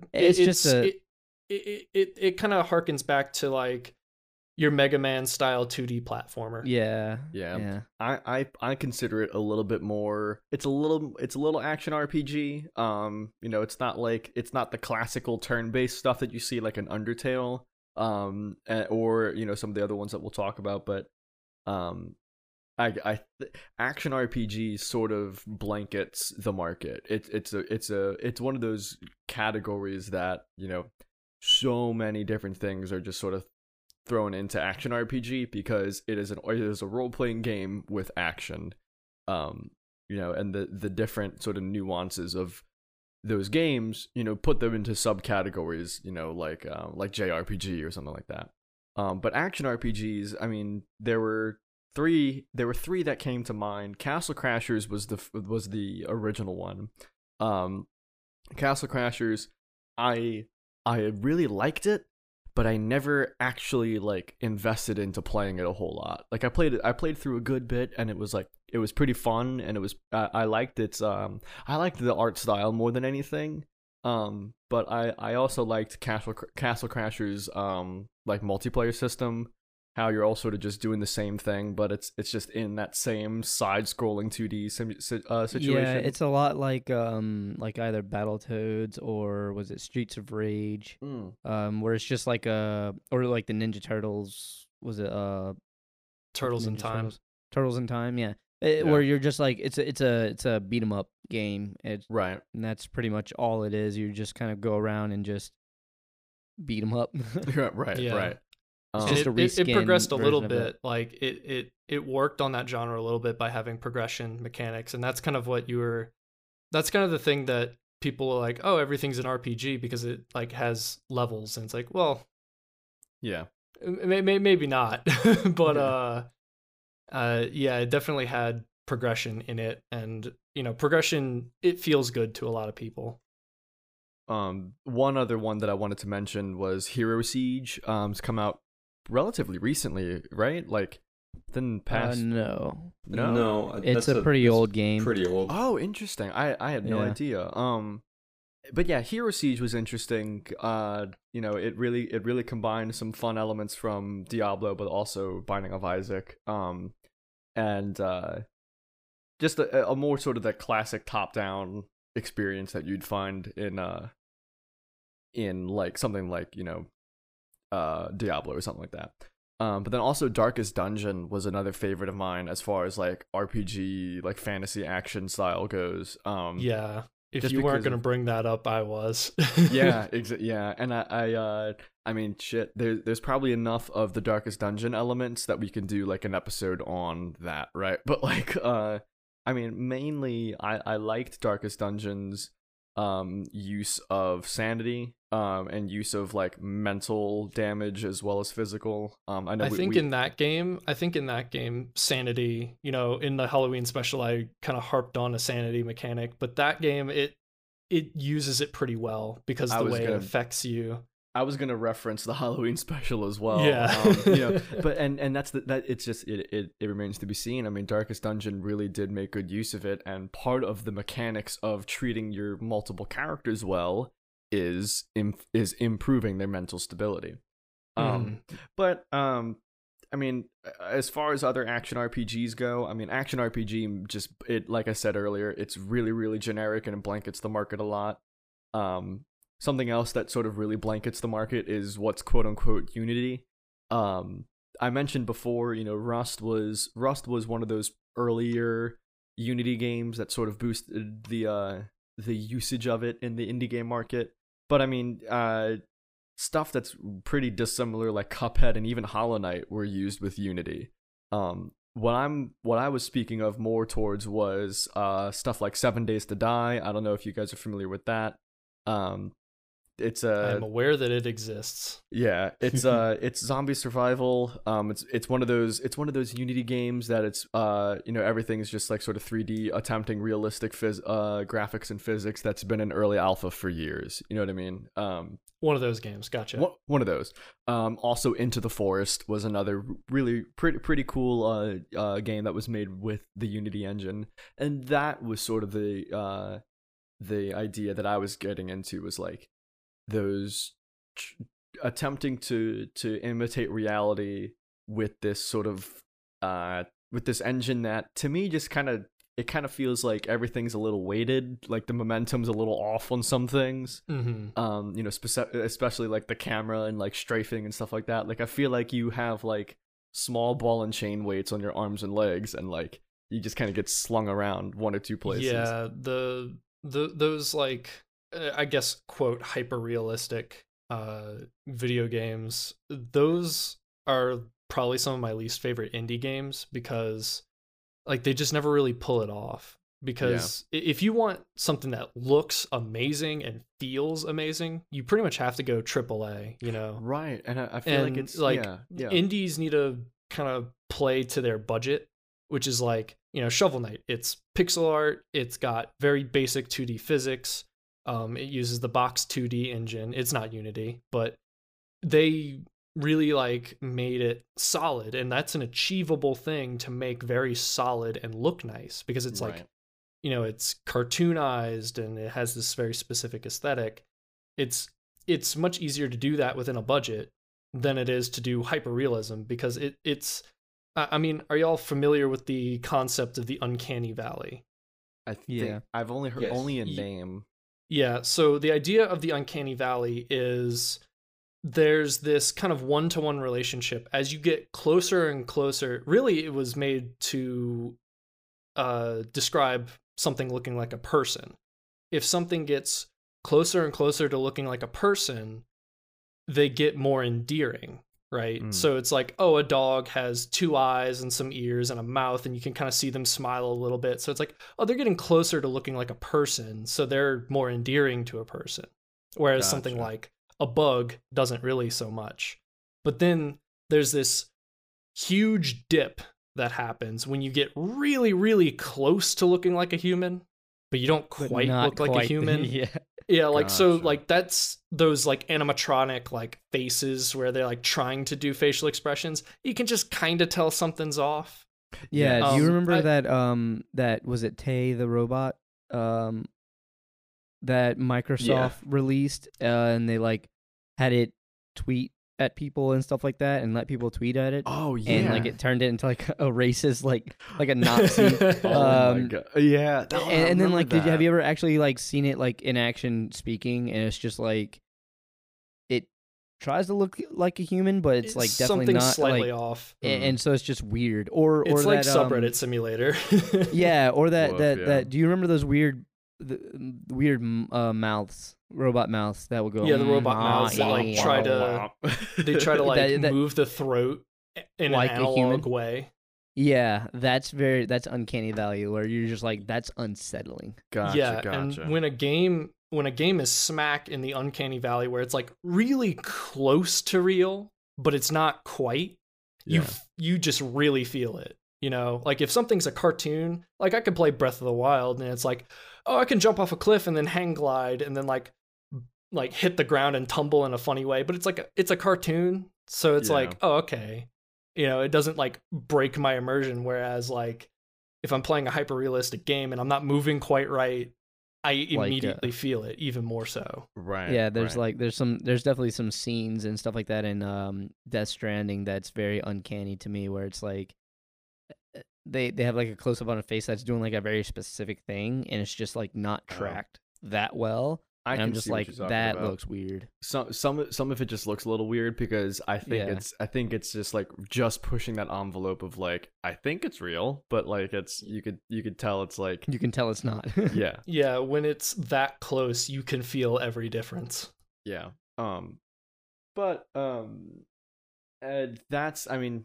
It kind of harkens back to like your Mega Man style 2D platformer. Yeah. I consider it a little bit more. It's a little action RPG. It's not the classical turn-based stuff that you see like an Undertale, or some of the other ones that we'll talk about. But action RPG sort of blankets the market. It's one of those categories that so many different things are just sort of thrown into action RPG, because it is a role-playing game with action, and the different sort of nuances of those games, put them into subcategories, like JRPG or something like that. But action RPGs, I mean, there were three that came to mind. Castle Crashers was the original one. Castle Crashers, I really liked it, but I never actually like invested into playing it a whole lot. Like I played through a good bit, and it was pretty fun, and it was I liked I liked the art style more than anything. But I also liked Castle Crashers like multiplayer system, how you're all sort of just doing the same thing, but it's just in that same side-scrolling 2D situation. Yeah, it's a lot like either Battletoads or was it Streets of Rage, where it's just like or like the Ninja Turtles. Was it Turtles in Time? Turtles in Time, yeah. Where you're just like it's a beat 'em up game. Right, and that's pretty much all it is. You just kind of go around and just beat 'em up. Right. It progressed a little bit. Like it worked on that genre a little bit by having progression mechanics, and that's kind of that's kind of the thing that people are like, oh, everything's an RPG because it like has levels, and it's like, well, yeah, maybe not, but it definitely had progression in it, and progression, it feels good to a lot of people. One other one that I wanted to mention was Hero Siege. It's come out relatively recently, right? Like within the past. No. No. It's a pretty old game. Pretty old. Oh, interesting. I had no idea. but yeah, Hero Siege was interesting. It really combined some fun elements from Diablo, but also Binding of Isaac. And just a more sort of the classic top-down experience that you'd find in like something like Diablo or something like that. But then also Darkest Dungeon was another favorite of mine as far as like RPG, like fantasy action style goes. Yeah. If just you weren't because going to of- bring that up, I was. yeah, yeah, and I mean, shit. There's probably enough of the Darkest Dungeon elements that we can do like an episode on that, right? But like, I mean, mainly I liked Darkest Dungeon's use of sanity, and use of like mental damage as well as physical. I know I think in that game, sanity, in the Halloween special, I kind of harped on a sanity mechanic, but that game, it uses it pretty well because the way it affects you. I was gonna reference the Halloween special as well. Yeah. But and that's that. It's just it remains to be seen. I mean, Darkest Dungeon really did make good use of it, and part of the mechanics of treating your multiple characters is improving their mental stability. But I mean, as far as other action RPGs go, I mean, action RPG like I said earlier, it's really really generic and it blankets the market a lot. Something else that sort of really blankets the market is what's quote unquote Unity. I mentioned before, Rust was one of those earlier Unity games that sort of boosted the usage of it in the indie game market. But I mean, stuff that's pretty dissimilar, like Cuphead and even Hollow Knight, were used with Unity. What I was speaking of more towards was stuff like 7 Days to Die. I don't know if you guys are familiar with that. I'm aware that it exists. Yeah, it's zombie survival. It's one of those Unity games that it's everything is just like sort of 3D attempting realistic graphics and physics that's been in early alpha for years. You know what I mean? One of those games, gotcha. One of those. Also, Into the Forest was another really pretty cool game that was made with the Unity engine, and that was sort of the idea that I was getting into, was like those attempting to imitate reality with this sort of with this engine that to me just kind of feels like everything's a little weighted, like the momentum's a little off on some things. Especially like the camera and like strafing and stuff like that. Like I feel like you have like small ball and chain weights on your arms and legs, and like you just kind of get slung around one or two places. Yeah, those like I guess quote hyper realistic video games, those are probably some of my least favorite indie games because like they just never really pull it off. Because if you want something that looks amazing and feels amazing, you pretty much have to go AAA, Right, and I feel like it's like indies need to kind of play to their budget, which is like Shovel Knight. It's pixel art. It's got very basic 2D physics. It uses the Box 2D engine. It's not Unity, but they really like made it solid, and that's an achievable thing to make very solid and look nice because it's like, it's cartoonized and it has this very specific aesthetic. It's much easier to do that within a budget than it is to do hyperrealism because it's. I mean, are y'all familiar with the concept of the uncanny valley? I think I've only heard only a name. Yeah, so the idea of the uncanny valley is there's this kind of one-to-one relationship as you get closer and closer. Really, it was made to describe something looking like a person. If something gets closer and closer to looking like a person, they get more endearing, right? So it's like, oh, a dog has 2 eyes and some ears and a mouth, and you can kind of see them smile a little bit. So it's like, oh, they're getting closer to looking like a person, so they're more endearing to a person. Whereas something like a bug doesn't really so much. But then there's this huge dip that happens when you get really, really close to looking like a human, but you don't quite look like a human. Yeah, like so like that's those like animatronic like faces where they're like trying to do facial expressions. You can just kind of tell something's off. Yeah, do you remember that was it Tay the robot that Microsoft released, and they like had it tweet at people and stuff like that, and let people tweet at it. Oh yeah. And like it turned it into like a racist, like a Nazi. Oh my god. Yeah. And then like, have you ever actually like seen it like in action speaking? And it's just like it tries to look like a human, but it's like definitely something not slightly like, off. and so it's just weird. Or It's like that, subreddit simulator. yeah, or that Woof, yeah. that. Do you remember those weird mouths, robot mouths that would go? Yeah, the robot mouths that like try to like That- move the throat in like an a analog human? way. Yeah, that's uncanny valley, where you're just like, that's unsettling. Gotcha. Yeah, Gotcha. and when a game is smack in the uncanny valley where it's like really close to real, but it's not quite, Yeah. you just really feel it. You know, like if something's a cartoon, like I could play Breath of the Wild and it's like, oh, I can jump off a cliff and then hang glide and then like hit the ground and tumble in a funny way, but it's a cartoon, so it's Yeah. like, oh, okay. You know, it doesn't like break my immersion, whereas like if I'm playing a hyper realistic game and I'm not moving quite right, I immediately feel it even more so. Right. Yeah, there's right. like there's definitely some scenes and stuff like that in Death Stranding that's very uncanny to me, where it's like they have like a close up on a face that's doing like a very specific thing, and it's just like not tracked that well. I And can I'm just see what like, you're talking that about. looks weird. Some of it just looks a little weird because I think it's just like just pushing that envelope of like, I think it's real, but like it's you could tell it's like, You can tell it's not. yeah. Yeah, when it's that close, you can feel every difference. Yeah. But that's, I mean,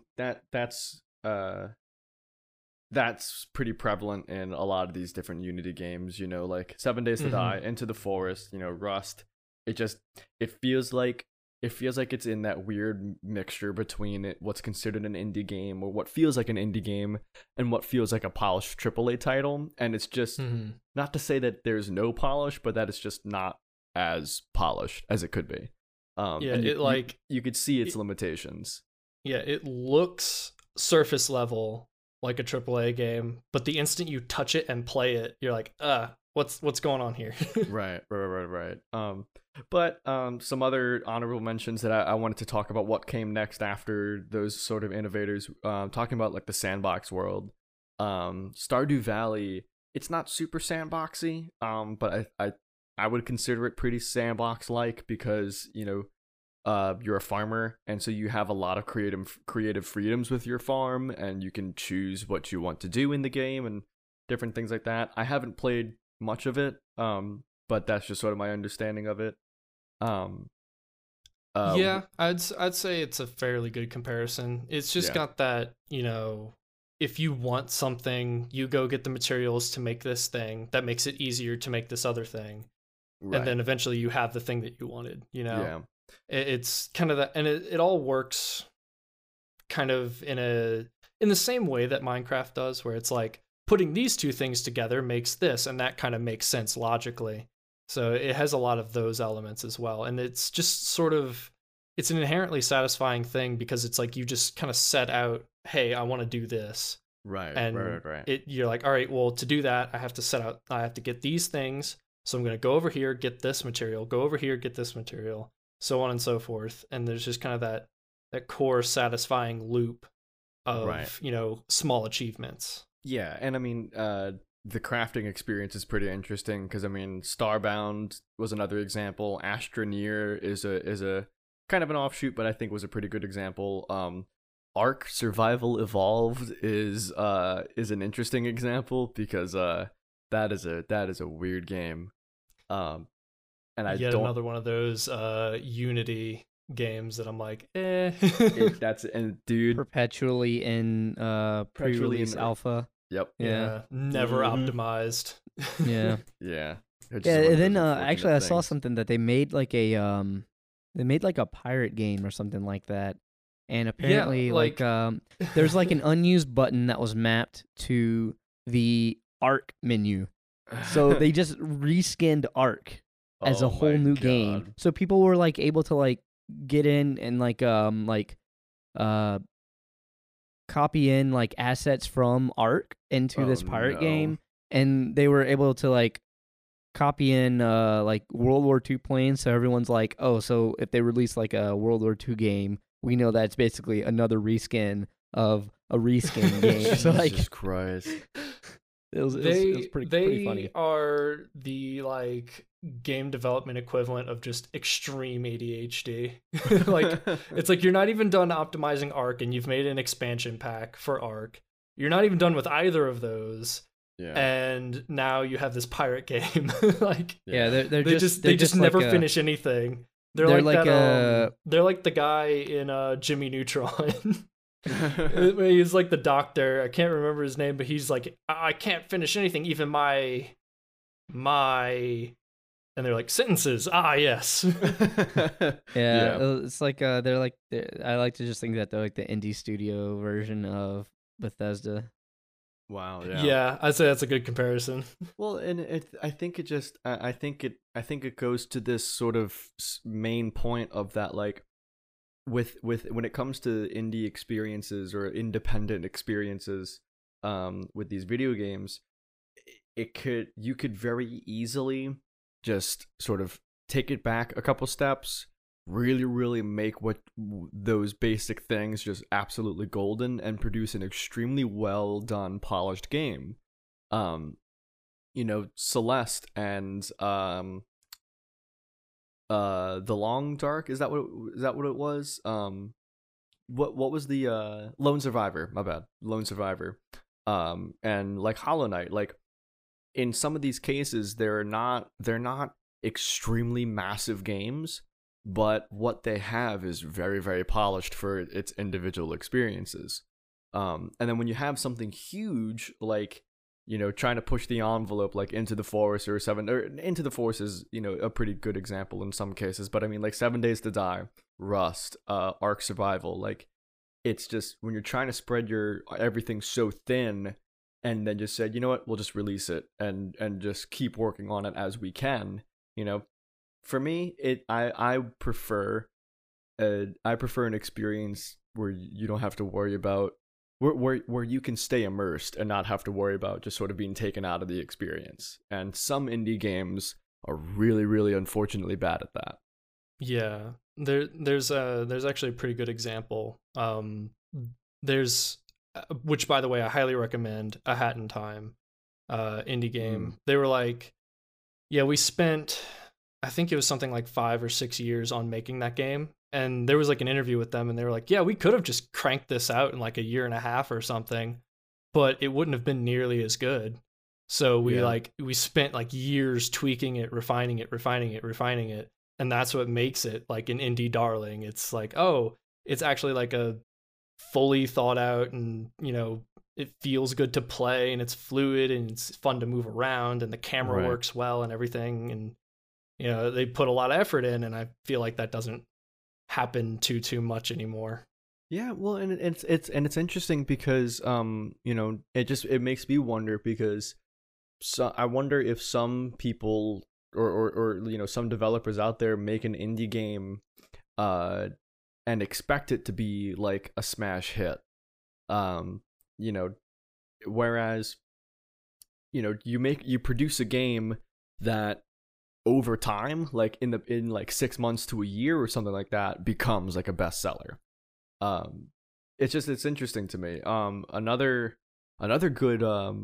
that's pretty prevalent in a lot of these different Unity games, you know, like 7 Days to Die, Into the Forest, you know, Rust. It feels like it's in that weird mixture between what's considered an indie game, or what feels like an indie game, and what feels like a polished AAA title. And it's just not to say that there's no polish, but that it's just not as polished as it could be. Yeah, and you could see its limitations. Yeah, it looks surface level like a AAA game, but the instant you touch it and play it, you're like, what's going on here? Right. But some other honorable mentions that I wanted to talk about what came next after those sort of innovators. Talking about like the sandbox world, Stardew Valley. It's not super sandboxy, but I would consider it pretty sandbox like, because you know, you're a farmer, and so you have a lot of creative freedoms with your farm, and you can choose what you want to do in the game and different things like that. I haven't played much of it, but that's just sort of my understanding of it. Yeah, I'd say it's a fairly good comparison. It's just got that, you know, if you want something, you go get the materials to make this thing. That makes it easier to make this other thing. Right. And then eventually you have the thing that you wanted, you know? Yeah. It's kind of that, and it all works kind of in the same way that Minecraft does, where it's like putting these two things together makes this, and that kind of makes sense logically. So it has a lot of those elements as well, and it's just sort of, it's an inherently satisfying thing, because it's like you just kind of set out, hey, I want to do this. Right. And right. You're like, all right, well, to do that, I have to get these things. So I'm going to go over here, get this material, go over here, get this material, so on and so forth. And there's just kind of that core satisfying loop of, you know, small achievements. Yeah, and I mean, the crafting experience is pretty interesting, because I mean, Starbound was another example. Astroneer is a kind of an offshoot, but I think was a pretty good example. Ark Survival Evolved is an interesting example, because that is a weird game. And I Yet don't another one of those Unity games that I'm like, eh. Dude, perpetually in pre-release in- alpha. Yep. Yeah. Never optimized. Yeah. Yeah. Yeah, and then actually I saw something that they made like a pirate game or something like that. And apparently there's like an unused button that was mapped to the Ark menu. So they just reskinned Ark as a whole new game. So people were like able to like get in and copy in like assets from Ark into this pirate game, and they were able to like copy in like World War II planes, so everyone's like, oh, so if they release like a World War II game, we know that it's basically another reskin of a reskin game. So like, Jesus Christ. it was pretty funny. They are the like game development equivalent of just extreme ADHD. Like it's like you're not even done optimizing Ark and you've made an expansion pack for Ark. You're not even done with either of those. Yeah. And now you have this pirate game. Like they just never like finish anything. They're like that, they're like the guy in Jimmy Neutron. He's like the doctor. I can't remember his name, but he's like, I can't finish anything, even my and they're like sentences. Ah, yes. It's like I like to just think that they're like the indie studio version of Bethesda. Wow. Yeah, I'd say that's a good comparison. Well, and I think it goes to this sort of main point of that, like, with when it comes to indie experiences or independent experiences, with these video games, you could very easily just sort of take it back a couple steps, really, really make those basic things just absolutely golden and produce an extremely well done, polished game. Celeste and The Long Dark, is that what it was? What was the Lone Survivor? My bad, Lone Survivor. And like Hollow Knight, like in some of these cases, they're not extremely massive games, but what they have is very, very polished for its individual experiences. And then when you have something huge, like, trying to push the envelope, like Into the Forest or Into the Forest is, a pretty good example in some cases. But I mean, like 7 Days to Die, Rust, Ark Survival, like it's just when you're trying to spread your everything so thin, and then just said, you know what, we'll just release it and just keep working on it as we can. For me, I prefer an experience where you don't have to worry about where you can stay immersed and not have to worry about just sort of being taken out of the experience. And some indie games are really, really unfortunately bad at that. Yeah, there's actually a pretty good example. There's which, by the way, I highly recommend, A Hat in Time, indie game. They were like, yeah, we spent, I think it was something like 5 or 6 years on making that game. And there was like an interview with them and they were like, yeah, we could have just cranked this out in like a year and a half or something, but it wouldn't have been nearly as good. So we spent like years tweaking it, refining it. And that's what makes it like an indie darling. It's like, oh, it's actually like a fully thought out, and it feels good to play, and it's fluid, and it's fun to move around, and the camera works well and everything. And they put a lot of effort in, and I feel like that doesn't happen too much anymore. Yeah, well, and it's interesting because it makes me wonder, because I wonder if some people or some developers out there make an indie game and expect it to be like a smash hit. Whereas you produce a game that over time, like in like 6 months to a year or something like that, becomes like a bestseller. It's interesting to me. Another good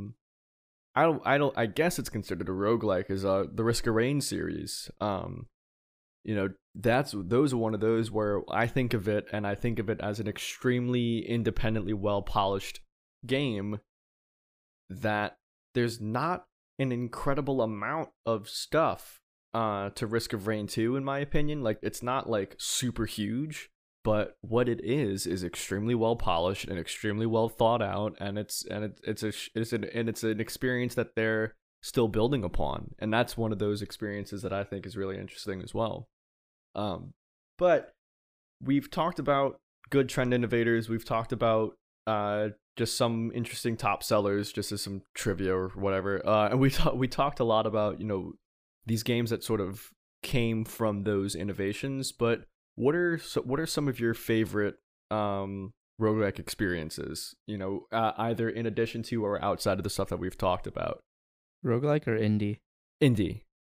I guess it's considered a roguelike is the Risk of Rain series. Those are one of those where I think of it as an extremely independently well polished game that there's not an incredible amount of stuff to Risk of Rain 2, in my opinion. Like, it's not like super huge, but what it is extremely well polished and extremely well thought out, and it's an experience that they're still building upon, and that's one of those experiences that I think is really interesting as well. But we've talked about good trend innovators. We've talked about just some interesting top sellers, just as some trivia or whatever. And we talked a lot about these games that sort of came from those innovations. But what are some of your favorite roguelike experiences? Either in addition to or outside of the stuff that we've talked about. Roguelike or indie? Indie.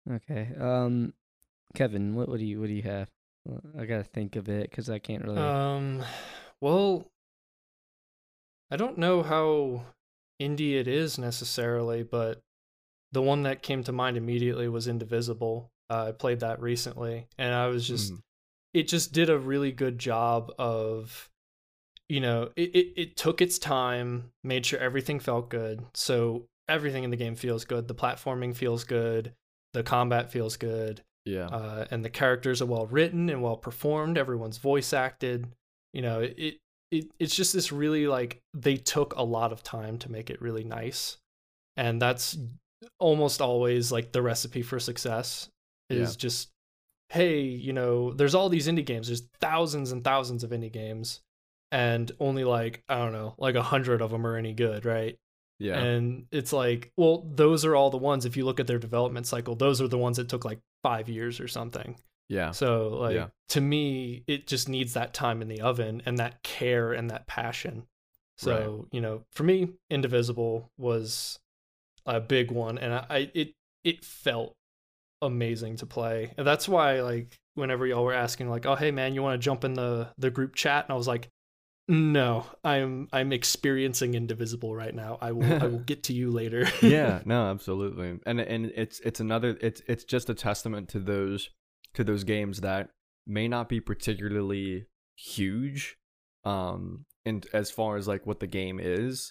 Okay. Kevin, what do you have? I gotta think of it because I can't really. Well, I don't know how indie it is necessarily, but the one that came to mind immediately was Indivisible. I played that recently, and I was just, it just did a really good job of, it took its time, made sure everything felt good. So everything in the game feels good. The platforming feels good. The combat feels good. Yeah. And the characters are well written and well performed. Everyone's voice acted. It's just this really, like, they took a lot of time to make it really nice, and that's almost always like the recipe for success is just, hey, there's all these indie games. There's thousands and thousands of indie games, and only like, I don't know, like 100 of them are any good, right? Yeah. And it's like, well, those are all the ones. If you look at their development cycle, those are the ones that took like 5 years or something. Yeah. So like, to me, it just needs that time in the oven and that care and that passion. So, for me, Indivisible was a big one, and it felt amazing to play. And that's why, like, whenever y'all were asking like, oh, hey man, you want to jump in the group chat? And I was like, no, I'm experiencing Indivisible right now. I will get to you later. Yeah, no, absolutely. And it's another, it's just a testament to those games that may not be particularly huge and as far as like what the game is,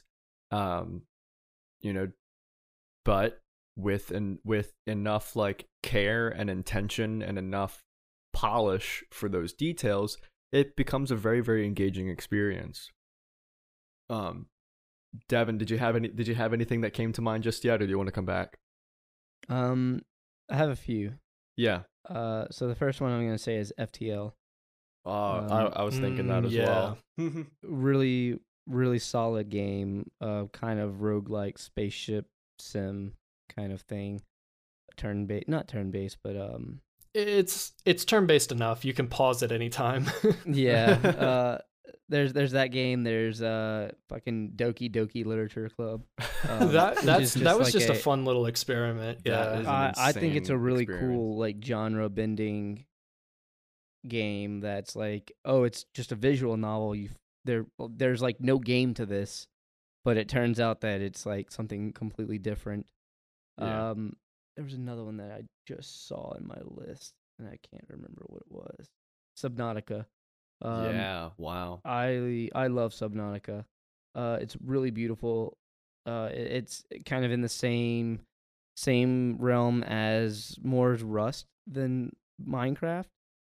but with enough like care and intention and enough polish for those details, it becomes a very, very engaging experience. Devin, did you have anything that came to mind just yet, or do you want to come back? I have a few. Yeah. So the first one I'm gonna say is FTL. I was thinking that as well. Really, really solid game. Kind of roguelike spaceship sim kind of thing. Not turn-based, but It's turn-based enough. You can pause at any time. Yeah. There's that game. There's fucking Doki Doki Literature Club. That was just a fun little experiment. Yeah, I think it's a really experience. cool like genre bending game. That's like, oh, it's just a visual novel. There's like no game to this, but it turns out that it's like something completely different. Yeah. There was another one that I just saw in my list, and I can't remember what it was. Subnautica. Yeah, wow. I love Subnautica. It's really beautiful. It's kind of in the same realm as Moore's Rust than Minecraft.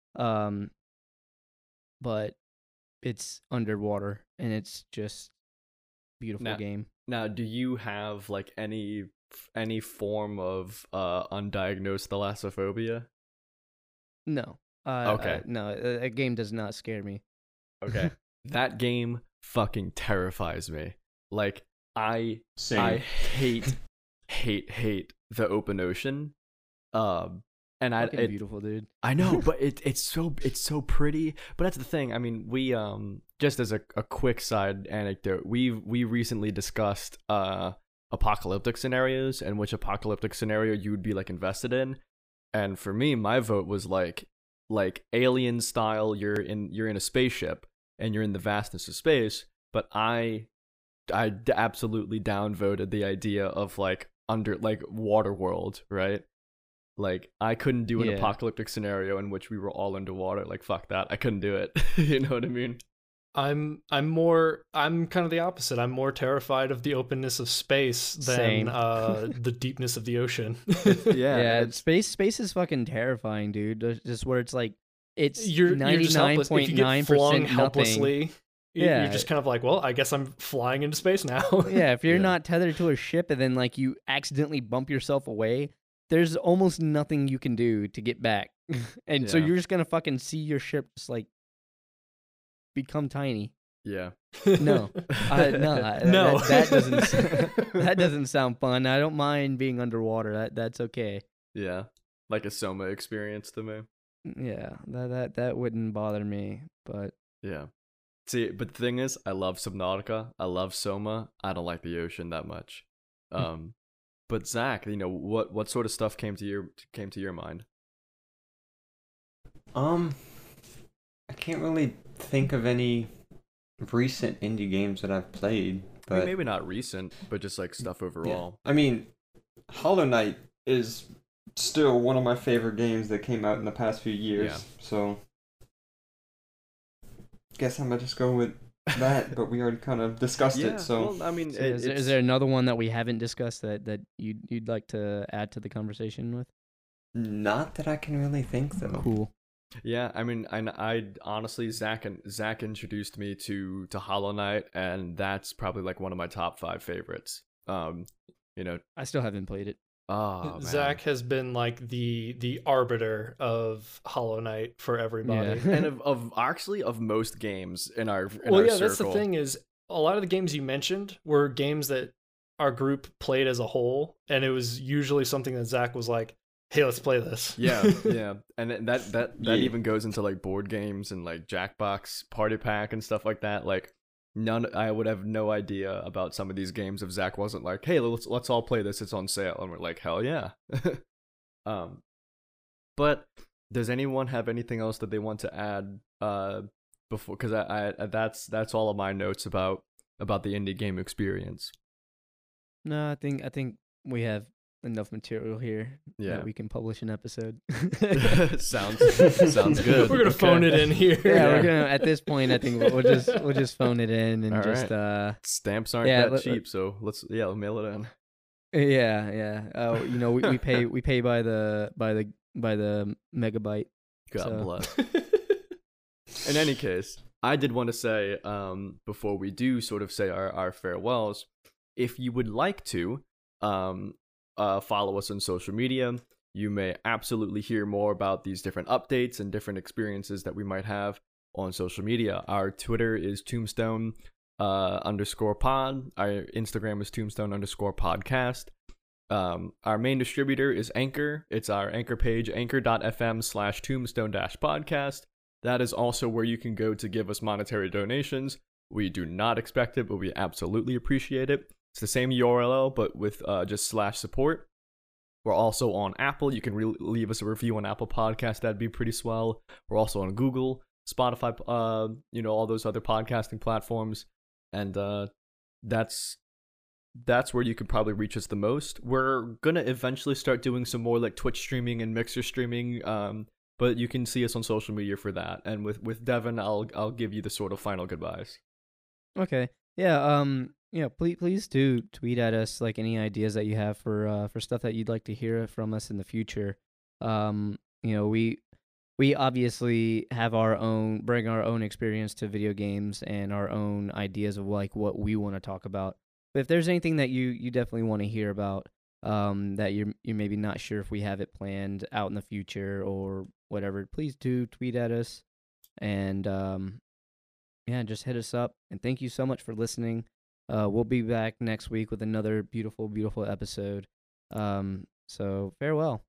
But it's underwater, and it's just beautiful game. Now, do you have like any form of undiagnosed thalassophobia? No. Okay. No, a game does not scare me. Okay. That game fucking terrifies me. Like, I hate the open ocean. And fucking beautiful, dude. I know, but it's so pretty. But that's the thing. I mean, we just as a quick side anecdote, we recently discussed apocalyptic scenarios and which apocalyptic scenario you would be like invested in. And for me, my vote was like alien style. You're in a spaceship and you're in the vastness of space. But I absolutely downvoted the idea of like under like Waterworld, right? Like, I couldn't do an apocalyptic scenario in which we were all underwater. Like, fuck that. I couldn't do it. You know what I mean? I'm kind of the opposite. I'm more terrified of the openness of space than the deepness of the ocean. Yeah. Space is fucking terrifying, dude. Just where it's like you're 99.9% helplessly. You're just kind of like, well, I guess I'm flying into space now. Yeah, if you're not tethered to a ship and then like you accidentally bump yourself away, there's almost nothing you can do to get back. And so you're just going to fucking see your ship just like become tiny. Yeah. No. No. That doesn't sound fun. I don't mind being underwater. That's okay. Yeah. Like a Soma experience to me. Yeah. That wouldn't bother me, but yeah. See, but the thing is, I love Subnautica. I love Soma. I don't like the ocean that much. But Zach, what sort of stuff came to your mind? I can't really think of any recent indie games that I've played, I mean, but maybe not recent, but just like stuff overall. I mean, Hollow Knight is still one of my favorite games that came out in the past few years. Yeah. So, guess I'm gonna just go with that. But we already kind of discussed Yeah, it. So, well, I mean, So is there another one that we haven't discussed that you'd like to add to the conversation with? not that I can really think though. Cool. Yeah, I mean, I honestly, Zach introduced me to Hollow Knight, and that's probably like one of my top 5 favorites. I still haven't played it. Oh man. Zach has been like the arbiter of Hollow Knight for everybody. Yeah. And of most games in our Well, yeah, circle. that's the thing is a lot of the games you mentioned were games that our group played as a whole, and it was usually something that Zach was like, "Hey, let's play this." Yeah, yeah, and that Yeah. even goes into like board games and like Jackbox Party Pack and stuff like that. Like I would have no idea about some of these games if Zach wasn't like, "Hey, let's all play this. It's on sale," and we're like, "Hell yeah!" But does anyone have anything else that they want to add? Before, because I that's all of my notes about the indie game experience. No, I think we have enough material here Yeah. that we can publish an episode. sounds good. We're gonna phone it in here. Yeah, we're gonna at this point. I think we'll just phone it in and All just Stamps aren't Yeah, that cheap, so let's mail it in. yeah. We pay by the megabyte. God So- bless. In any case, I did want to say, before we do sort of say our farewells, if you would like to follow us on social media, you may absolutely hear more about these different updates and different experiences that we might have on social media. Our Twitter is tombstone _pod. Our Instagram is tombstone _podcast. Our main distributor is Anchor. It's our Anchor page, anchor.fm/tombstone-podcast. That is also where you can go to give us monetary donations. We do not expect it, but we absolutely appreciate it. It's the same URL, but with just /support. We're also on Apple. You can leave us a review on Apple Podcast. That'd be pretty swell. We're also on Google, Spotify, all those other podcasting platforms. And that's where you could probably reach us the most. We're gonna eventually start doing some more like Twitch streaming and Mixer streaming. But you can see us on social media for that. And with Devin, I'll give you the sort of final goodbyes. Okay. Yeah. Please do tweet at us like any ideas that you have for stuff that you'd like to hear from us in the future. We obviously have bring our own experience to video games and our own ideas of like what we want to talk about. But if there's anything that you definitely want to hear about, that you're maybe not sure if we have it planned out in the future or whatever, please do tweet at us and just hit us up. And thank you so much for listening. We'll be back next week with another beautiful, beautiful episode. So farewell.